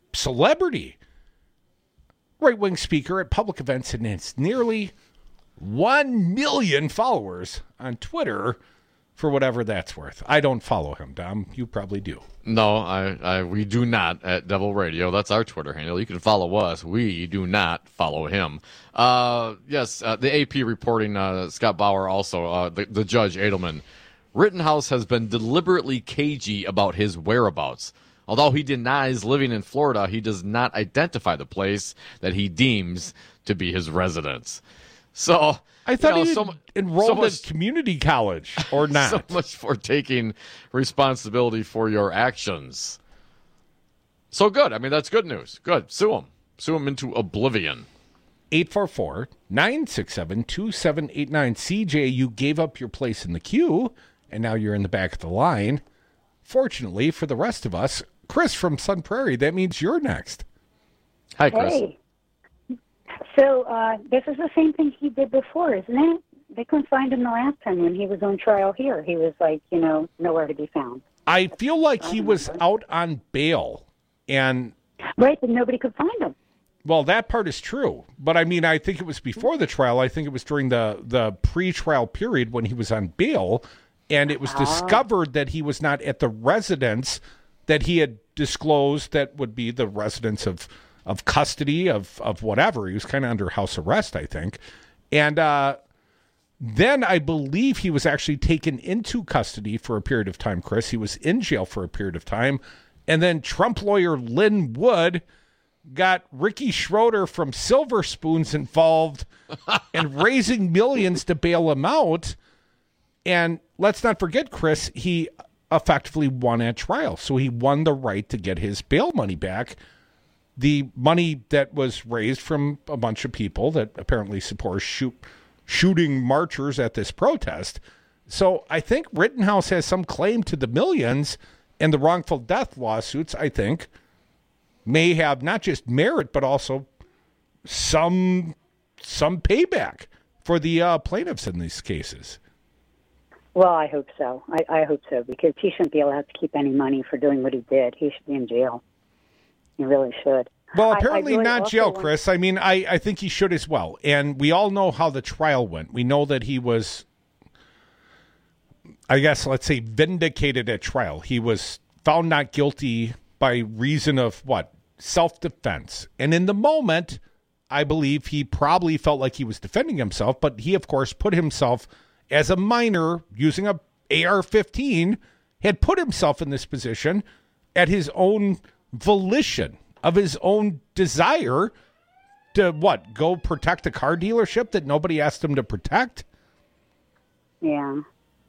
celebrity right-wing speaker at public events, and it's nearly one million followers on Twitter, for whatever that's worth. I don't follow him, Dom. You probably do. No, I, I we do not at Devil Radio. That's our Twitter handle. You can follow us. We do not follow him. Uh, yes, uh, the A P reporting, uh, Scott Bauer also, uh, the, the judge, Edelman. Rittenhouse has been deliberately cagey about his whereabouts. Although he denies living in Florida, he does not identify the place that he deems to be his residence. So I thought you know, he so, enrolled so much, at community college, or not. So much for taking responsibility for your actions. So good. I mean, that's good news. Good. Sue him. Sue him into oblivion. eight four four, nine six seven, two seven eight nine. C J, you gave up your place in the queue, and now you're in the back of the line. Fortunately for the rest of us, Chris from Sun Prairie, that means you're next. Hi, Chris. Hey. So uh, this is the same thing he did before, isn't it? They couldn't find him the last time when he was on trial here. He was like, you know, nowhere to be found. I feel like he was out on bail, and right, but nobody could find him. Well, that part is true, but I mean, I think it was before the trial. I think it was during the the pre-trial period when he was on bail, and it was Oh. discovered that he was not at the residence that he had disclosed that would be the residence of of custody of of whatever. He was kind of under house arrest, I think, and uh, then I believe he was actually taken into custody for a period of time. Chris, he was in jail for a period of time, and then Trump lawyer Lynn Wood got Ricky Schroeder from Silver Spoons involved and raising millions to bail him out. And let's not forget, Chris, he effectively won at trial. So he won the right to get his bail money back. The money that was raised from a bunch of people that apparently support shoot, shooting marchers at this protest. So I think Rittenhouse has some claim to the millions, and the wrongful death lawsuits, I think, may have not just merit, but also some some payback for the uh, plaintiffs in these cases. Well, I hope so. I, I hope so, because he shouldn't be allowed to keep any money for doing what he did. He should be in jail. He really should. Well, I- I apparently really not also jail, want- Chris. I mean, I, I think he should as well. And we all know how the trial went. We know that he was, I guess, let's say, vindicated at trial. He was found not guilty by reason of, what, self-defense. And in the moment, I believe he probably felt like he was defending himself, but he, of course, put himself as a minor using a A R fifteen, had put himself in this position at his own volition, of his own desire to, what, go protect a car dealership that nobody asked him to protect? Yeah.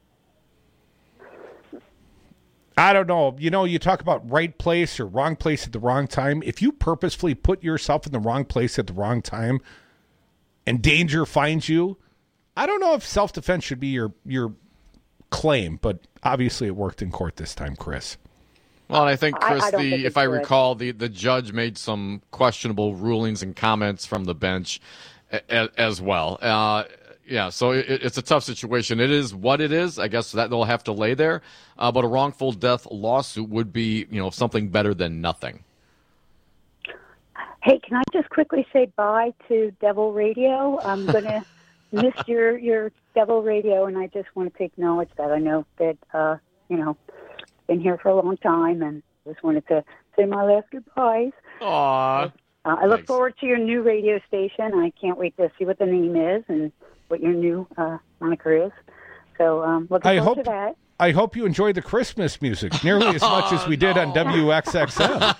I don't know. You know, you talk about right place or wrong place at the wrong time. If you purposefully put yourself in the wrong place at the wrong time and danger finds you, I don't know if self-defense should be your, your claim, but obviously it worked in court this time, Chris. Well, and I think, I- Chris, I don't the think if it's I good. recall, the, the judge made some questionable rulings and comments from the bench a, a, as well. Uh, yeah, so it, it's a tough situation. It is what it is. I guess that they'll have to lay there. Uh, but a wrongful death lawsuit would be, you know, something better than nothing. Hey, can I just quickly say bye to Devil Radio? I'm going to miss your, your Devil Radio, and I just wanted to acknowledge that. I know that, uh, you know, been here for a long time, and just wanted to say my last goodbyes. Aww. Uh, I look forward to your new radio station. I can't wait to see what the name is and what your new uh, moniker is. So um, looking I forward hope to that. I hope you enjoy the Christmas music nearly as much as we did on W X X M.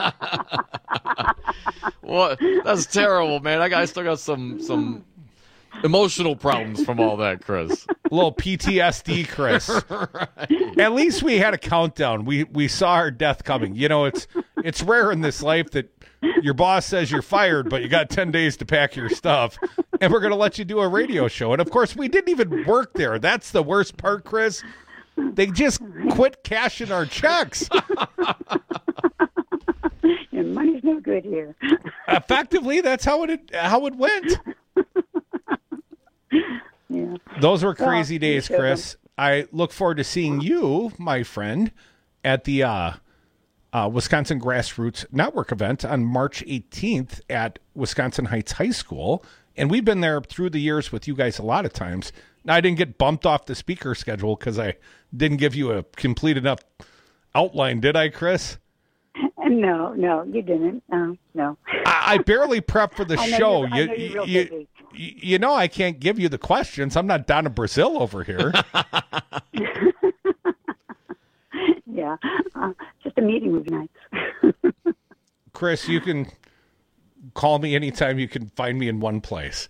What? That's terrible, man. I, got, I still got some some emotional problems from all that, Chris. A little P T S D, Chris. Right. At least we had a countdown. We we saw our death coming. You know, it's it's rare in this life that your boss says you're fired, but you got ten days to pack your stuff, and we're going to let you do a radio show. And, of course, we didn't even work there. That's the worst part, Chris. They just quit cashing our checks. Your money's no good here. Effectively, that's how it how it went. Yeah. Those were crazy Well, days, you showed Chris. I look forward to seeing you, my friend, at the uh, uh, Wisconsin Grassroots Network event on March eighteenth at Wisconsin Heights High School. And we've been there through the years with you guys a lot of times. Now, I didn't get bumped off the speaker schedule because I didn't give you a complete enough outline, did I, Chris? No, no, you didn't. No, no. I, I barely prepped for the I know show. you're- I You, know you're real you, busy. you, you know I can't give you the questions. I'm not down in Brazil over here. Yeah, uh, just a meeting would be nice. Chris, you can call me anytime. You can find me in one place.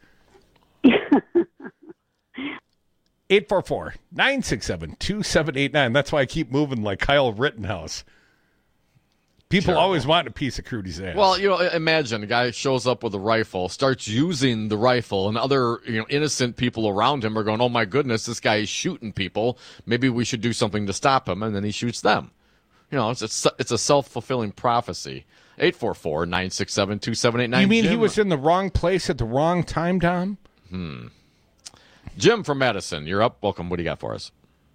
eight four four, nine six seven, two seven eight nine. That's why I keep moving like Kyle Rittenhouse. People Terrible. always want a piece of Crudy's ass. Well, you know, imagine a guy shows up with a rifle, starts using the rifle, and other you know innocent people around him are going, "Oh my goodness, this guy is shooting people. Maybe we should do something to stop him." And then he shoots them. You know, it's a, it's a self-fulfilling prophecy. eight four four, nine six seven, two seven eight nine. You mean Jim? he was in the wrong place at the wrong time, Dom? Hmm. Jim from Madison, you're up. Welcome. What do you got for us?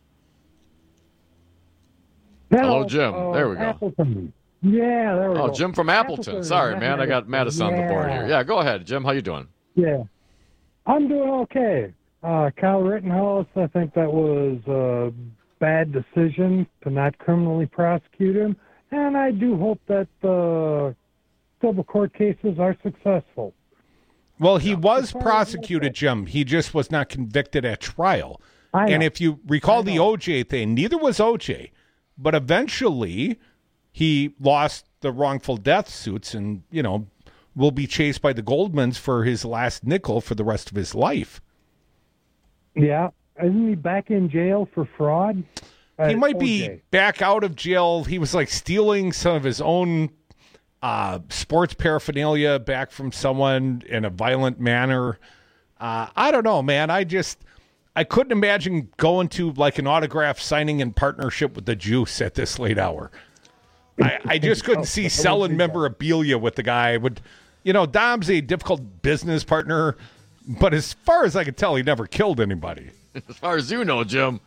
Hello, Jim. uh, There we go. Appleton. Yeah, there we Oh, go. Jim from Appleton. Appleton, Sorry, not man. I got Madison on the board here. Yeah, go ahead, Jim. How you doing? Yeah. I'm doing okay. Uh, Kyle Rittenhouse, I think that was a bad decision to not criminally prosecute him, and I do hope that the civil court cases are successful. Well, he was prosecuted, Jim. He just was not convicted at trial. I know. And if you recall the O J thing, neither was O J. But eventually, he lost the wrongful death suits and, you know, will be chased by the Goldmans for his last nickel for the rest of his life. Yeah. Isn't he back in jail for fraud? He Uh, might O be J. back out of jail. He was like stealing some of his own uh, sports paraphernalia back from someone in a violent manner. Uh, I don't know, man. I just, I couldn't imagine going to like an autograph signing in partnership with the Juice at this late hour. I, I just couldn't see selling memorabilia with the guy. Would, you know, Dom's a difficult business partner, but as far as I could tell, he never killed anybody. As far as you know, Jim.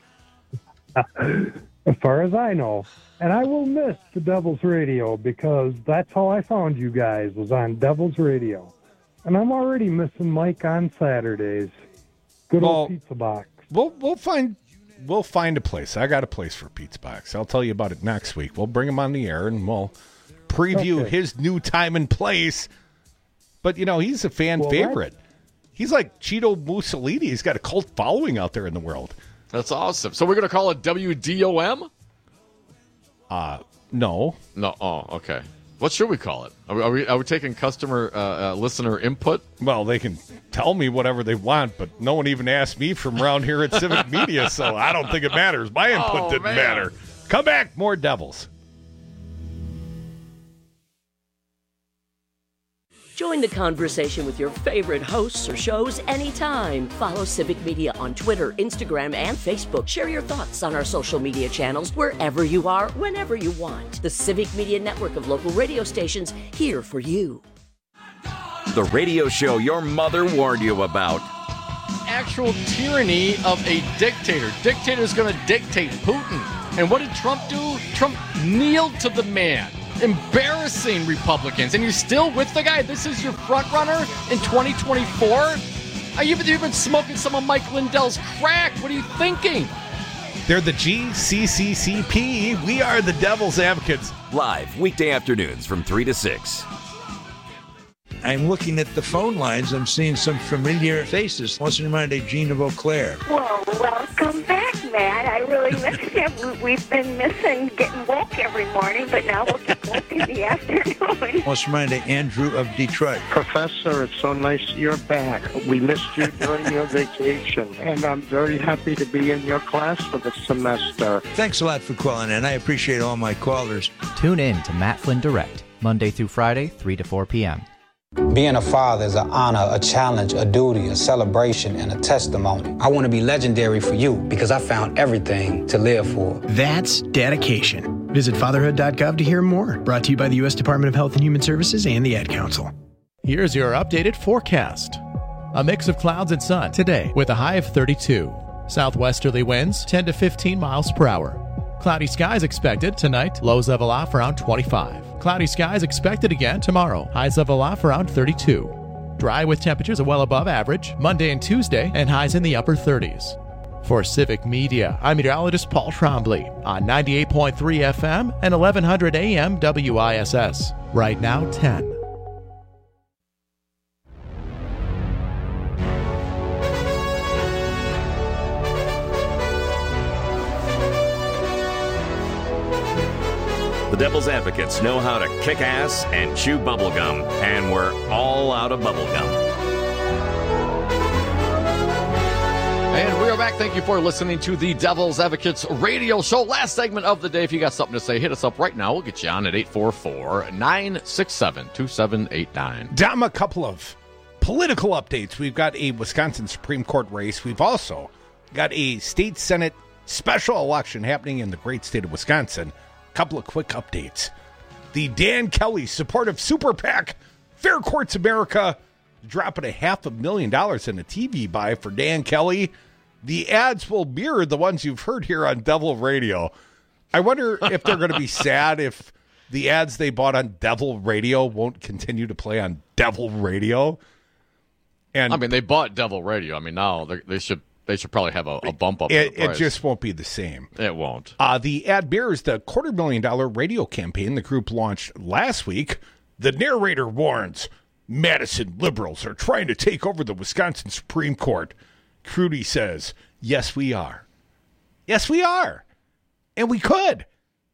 As far as I know. And I will miss the Devil's Radio because that's how I found you guys, was on Devil's Radio. And I'm already missing Mike on Saturdays. Good old pizza box. We'll we'll find we'll find a place. I got a place for Pizza Box. I'll tell you about it next week. We'll bring him on the air and we'll preview Okay. his new time and place. But you know, he's a fan Well, favorite. He's like Cheeto Mussolini. He's got a cult following out there in the world. That's awesome. So we're going to call it W D O M? Uh, no. No. Oh, okay. What should we call it? Are we, are we, are we taking customer, uh, uh, listener input? Well, they can tell me whatever they want, but no one even asked me from around here at Civic Media, so I don't think it matters. My input Oh, didn't man. matter. Come back, more Devils. Join the conversation with your favorite hosts or shows anytime. Follow Civic Media on Twitter, Instagram, and Facebook. Share your thoughts on our social media channels wherever you are, whenever you want. The Civic Media network of local radio stations here for you. The radio show your mother warned you about. Actual tyranny of a dictator. Dictator's going to dictate Putin. And what did Trump do? Trump kneeled to the man. Embarrassing Republicans. And you're still with the guy? This is your front runner in twenty twenty-four? Are you even smoking some of Mike Lindell's crack? What are you thinking? They're the G C C C P. We are the Devil's Advocates. Live weekday afternoons from three to six. I'm looking at the phone lines. I'm seeing some familiar faces. What's in mind, Jean of Eau Claire? Well, welcome back, Matt. I really missed you. We- We've been missing getting woke every morning, but now we'll get woke in the afternoon. What's in mind, Andrew of Detroit? Professor, it's so nice you're back. We missed you during your vacation, and I'm very happy to be in your class for the semester. Thanks a lot for calling in. I appreciate all my callers. Tune in to Matt Flynn Direct, Monday through Friday, three to four p.m. Being a father is an honor, a challenge, a duty, a celebration, and a testimony. I want to be legendary for you because I found everything to live for. That's dedication. Visit fatherhood dot gov to hear more. Brought to you by the U S Department of Health and Human Services and the Ad Council. Here's your updated forecast. A mix of clouds and sun today with a high of thirty-two. Southwesterly winds ten to fifteen miles per hour. Cloudy skies expected tonight. Lows level off around twenty-five. Cloudy skies expected again tomorrow. Highs level off around thirty-two. Dry with temperatures well above average Monday and Tuesday, and highs in the upper thirties. For Civic Media, I'm meteorologist Paul Trombley on ninety-eight point three F M and eleven hundred A M W I S S. Right now, ten. The Devil's Advocates know how to kick ass and chew bubblegum, and we're all out of bubblegum. And we are back. Thank you for listening to the Devil's Advocates radio show. Last segment of the day. If you got something to say, hit us up right now. We'll get you on at eight four four, nine six seven, two seven eight nine. Dom, a couple of political updates. We've got a Wisconsin Supreme Court race. We've also got a state Senate special election happening in the great state of Wisconsin. Couple of quick updates. The Dan Kelly supportive super PAC, Fair Courts America, dropping a half a million dollars in a T V buy for Dan Kelly. The ads will mirror the ones you've heard here on Devil Radio. I wonder if they're going to be sad if the ads they bought on Devil Radio won't continue to play on Devil Radio. And I mean, they bought Devil Radio. I mean, now they should they should probably have a, a bump up. It, in the price. It just won't be the same. It won't. Uh, the ad mirrors the quarter million dollar radio campaign the group launched last week. The narrator warns Madison liberals are trying to take over the Wisconsin Supreme Court. Crudy says, yes, we are. Yes, we are. And we could.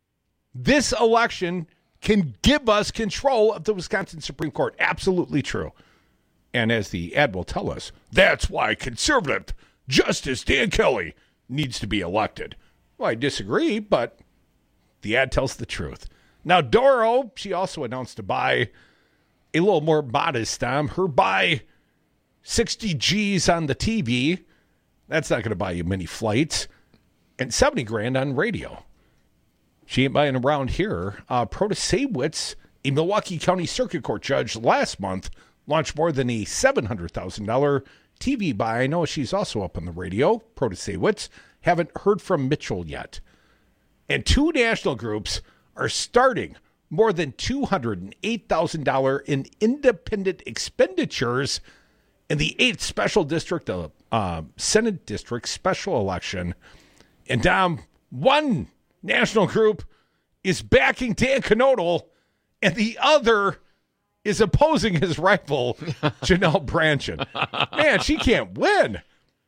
This election can give us control of the Wisconsin Supreme Court. Absolutely true. And as the ad will tell us, that's why conservative Justice Dan Kelly needs to be elected. Well, I disagree, but the ad tells the truth. Now, Doro, she also announced to buy a little more modest, um, her buy sixty G's on the T V. That's not going to buy you many flights. And seventy grand on radio. She ain't buying around here. Uh, Protasewicz, a Milwaukee County Circuit Court judge last month, launched more than a seven hundred thousand dollars T V buy. I know she's also up on the radio, Protasewicz. Haven't heard from Mitchell yet. And two national groups are starting more than two hundred eight thousand dollars in independent expenditures in the eighth Special District, uh, uh, Senate District special election. And Dom, one national group is backing Dan Knodel, and the other is opposing his rival, Janelle Brandtjen. Man, she can't win.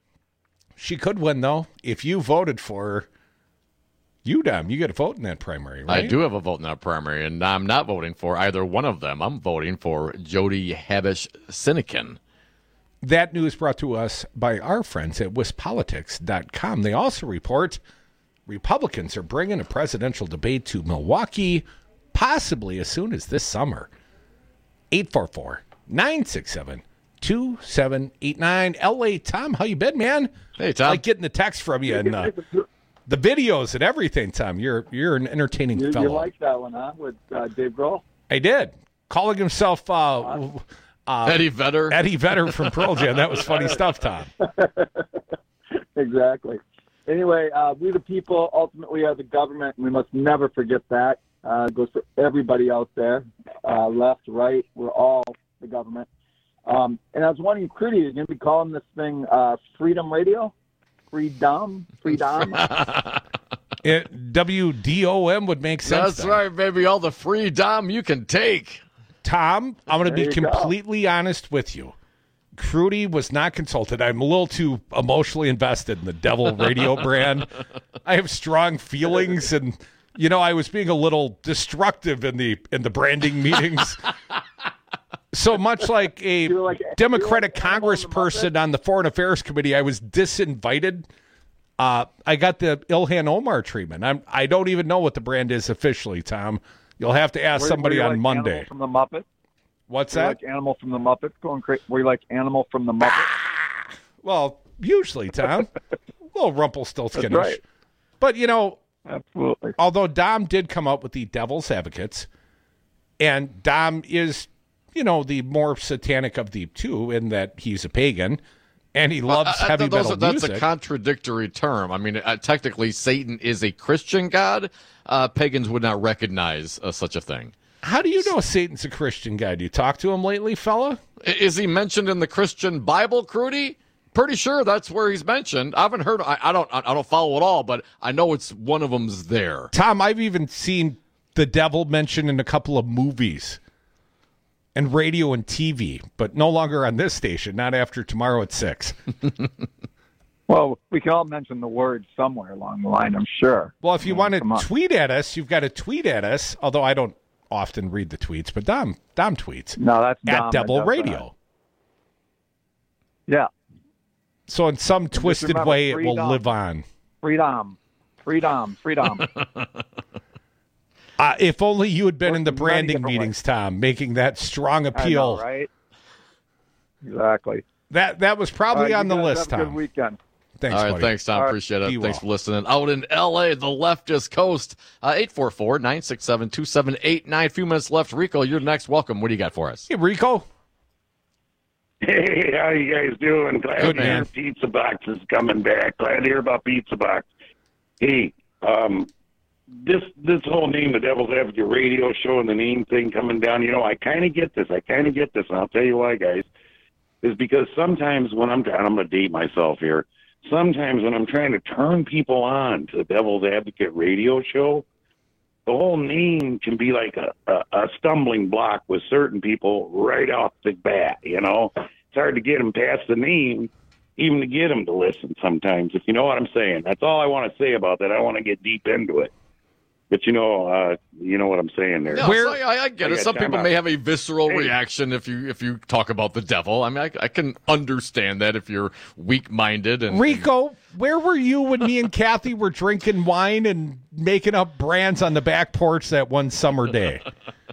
She could win, though. If you voted for her, you, Dom, you get a vote in that primary, right? I do have a vote in that primary, and I'm not voting for either one of them. I'm voting for Jody Habush-Sinekin. That news brought to us by our friends at wis politics dot com. They also report Republicans are bringing a presidential debate to Milwaukee, possibly as soon as this summer. eight four four, nine six seven, two seven eight nine. L A Tom, how you been, man? Hey, Tom. Like getting the text from you and uh, the videos and everything, Tom. You're you're an entertaining you, fellow. You like that one, huh, with uh, Dave Grohl? I did. Calling himself uh, uh, Eddie Vedder. Eddie Vedder from Pearl Jam. That was funny stuff, Tom. Exactly. Anyway, uh, we the people ultimately are the government, and we must never forget that. Uh, it goes for everybody out there, uh, left, right. We're all the government. Um, and I was wondering, Crudy, you're going to be calling this thing uh, Freedom Radio? Freedom? Freedom? It, W D O M would make sense. That's then. right, baby. All the freedom you can take. Tom, I'm going to be There you completely honest with you. Crudy was not consulted. I'm a little too emotionally invested in the Devil Radio brand. I have strong feelings, and you know, I was being a little destructive in the in the branding meetings. So much like a like- Democratic you're like Animal in the congressperson on the Foreign Affairs Committee, I was disinvited. Uh, I got the Ilhan Omar treatment. I'm, I don't even know what the brand is officially, Tom. You'll have to ask Were- somebody were you on like Monday. Animal from the Muppets? What's Were you that? like Animal from the Muppets going crazy? Were you like Animal from the Muppets? Well, usually, Tom. A little Rumpelstiltskinish. That's right. But, you know, Absolutely. although Dom did come up with the Devil's Advocates, and Dom is, you know, the more satanic of the two in that he's a pagan, And he loves uh, heavy those metal are, that's music. a contradictory term. I mean, uh, technically, Satan is a Christian god. Uh, pagans would not recognize uh, such a thing. How do you know Satan's a Christian guy? Do you talk to him lately, fella? Is he mentioned in the Christian Bible, Crudy? Pretty sure that's where he's mentioned. I haven't heard. I, I don't. I don't follow it all, but I know it's one of them's there. Tom, I've even seen the devil mentioned in a couple of movies and radio and T V, but no longer on this station. Not after tomorrow at six. Well, we can all mention the word somewhere along the line, I'm sure. Well, if you I mean, want to tweet at us, you've got to tweet at us. Although I don't often read the tweets, but Dom Dom tweets. No, that's at Dom Devil that does Radio. That. Yeah. So in some And twisted remember, way, it will freedom. live on. Freedom, freedom, freedom. Uh, if only you had been in the Many branding different meetings, Tom, making that strong I appeal. know, right? Exactly. That that was probably All right, on you the guys list, have a Tom. good weekend. Thanks, All right, buddy. thanks, Tom. All right. Appreciate it. Be Thanks well. for listening. Out in L A, the leftist coast, uh, eight four four, nine six seven, two seven eight nine. A few minutes left. Rico, you're next. Welcome. What do you got for us? Hey, Rico. Hey, how you guys doing? Glad Good, to hear man. Pizza Box is coming back. Glad to hear about Pizza Box. Hey, um, this this whole name, the Devil's Advocate radio show, and the name thing coming down, you know, I kind of get this. I kind of get this, and I'll tell you why, guys. Is because sometimes when I'm trying, I'm going to date myself here. Sometimes when I'm trying to turn people on to the Devil's Advocate radio show, the whole name can be like a, a, a stumbling block with certain people right off the bat, you know? It's hard to get them past the name, even to get them to listen sometimes, if you know what I'm saying. That's all I want to say about that. I don't want to get deep into it. But you know, uh, you know what I'm saying there. No, so I, I get I it. got Some time people out. may have a visceral Hey. reaction if you if you talk about the devil. I mean, I, I can understand that if you're weak-minded and Rico, where were you when me and Kathy were drinking wine and making up brands on the back porch that one summer day?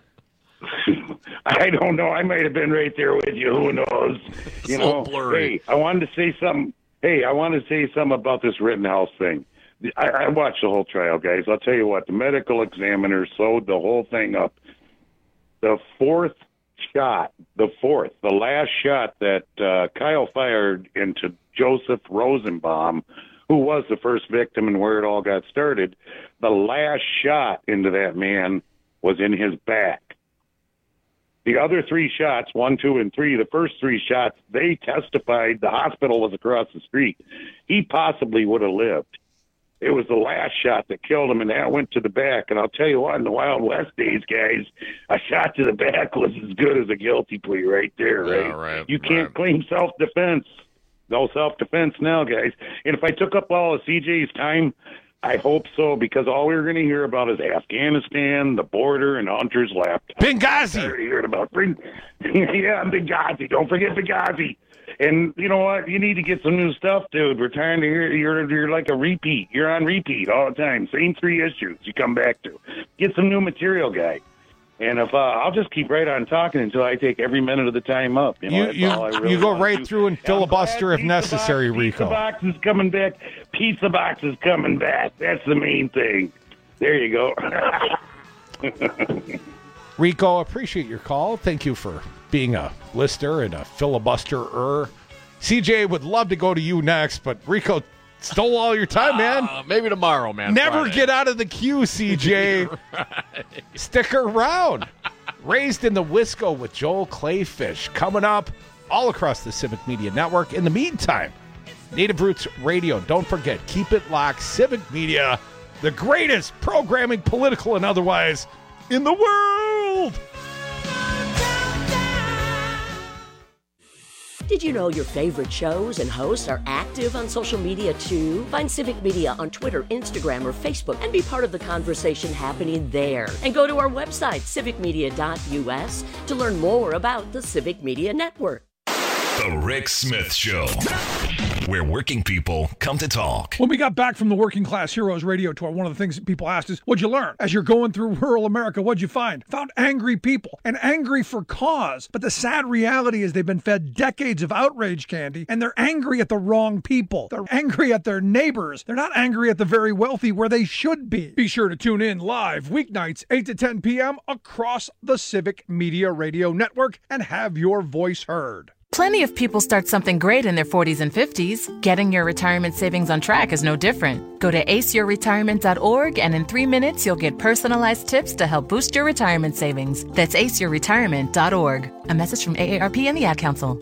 I don't know. I might have been right there with you. Who knows? You So know. blurry. Hey, I wanted to say something. Hey, I wanted to say something about this Rittenhouse thing. I, I watched the whole trial, guys. I'll tell you what. The medical examiner sewed the whole thing up. The fourth shot, the fourth, the last shot that uh, Kyle fired into Joseph Rosenbaum, who was the first victim and where it all got started, the last shot into that man was in his back. The other three shots, one, two, and three, the first three shots, they testified the hospital was across the street. He possibly would have lived. It was the last shot that killed him, and that went to the back. And I'll tell you what, in the Wild West days, guys, a shot to the back was as good as a guilty plea right there, right? Yeah, right, you can't right. claim self-defense. No self-defense now, guys. And if I took up all of C J's time, I hope so, because all we were going to hear about is Afghanistan, the border, and Hunter's laptop. Benghazi! I already heard about bring, yeah, Benghazi. Don't forget Benghazi. And you know what? You need to get some new stuff, dude. We're trying to hear you're you're like a repeat. You're on repeat all the time. Same three issues you come back to. Get some new material, guy. And if uh, I'll just keep right on talking until I take every minute of the time up. You know, You that's you, all I really you go want right to. through and I'm filibuster if glad necessary, Pizza Rico. Box is coming back. Pizza Box is coming back. That's the main thing. There you go. Rico, appreciate your call. Thank you for being a listener and a filibusterer. C J would love to go to you next, but Rico stole all your time, man. Uh, maybe tomorrow, man. Never Friday. get out of the queue, C J. Right. Stick around. Raised in the Wisco with Joel Clayfish coming up all across the Civic Media Network. In the meantime, Native Roots Radio. Don't forget, keep it locked. Civic Media, the greatest programming, political and otherwise, in the world. Did you know your favorite shows and hosts are active on social media too? Find Civic Media on Twitter, Instagram, or Facebook and be part of the conversation happening there. And go to our website, civic media dot U S, to learn more about the Civic Media Network. The Rick Smith Show, where working people come to talk. When we got back from the Working Class Heroes radio tour, one of the things that people asked is, what'd you learn? As you're going through rural America, what'd you find? Found angry people, and angry for cause. But the sad reality is they've been fed decades of outrage candy, and they're angry at the wrong people. They're angry at their neighbors. They're not angry at the very wealthy where they should be. Be sure to tune in live weeknights, eight to ten p.m. across the Civic Media Radio Network and have your voice heard. Plenty of people start something great in their forties and fifties. Getting your retirement savings on track is no different. Go to ace your retirement dot org and in three minutes you'll get personalized tips to help boost your retirement savings. That's ace your retirement dot org. A message from A A R P and the Ad Council.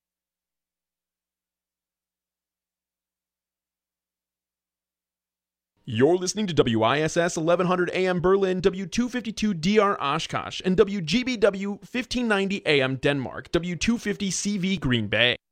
You're listening to W I S S eleven hundred A M Berlin, W two fifty-two D R Oshkosh, and W G B W fifteen ninety A M Denmark, W two fifty C V Green Bay.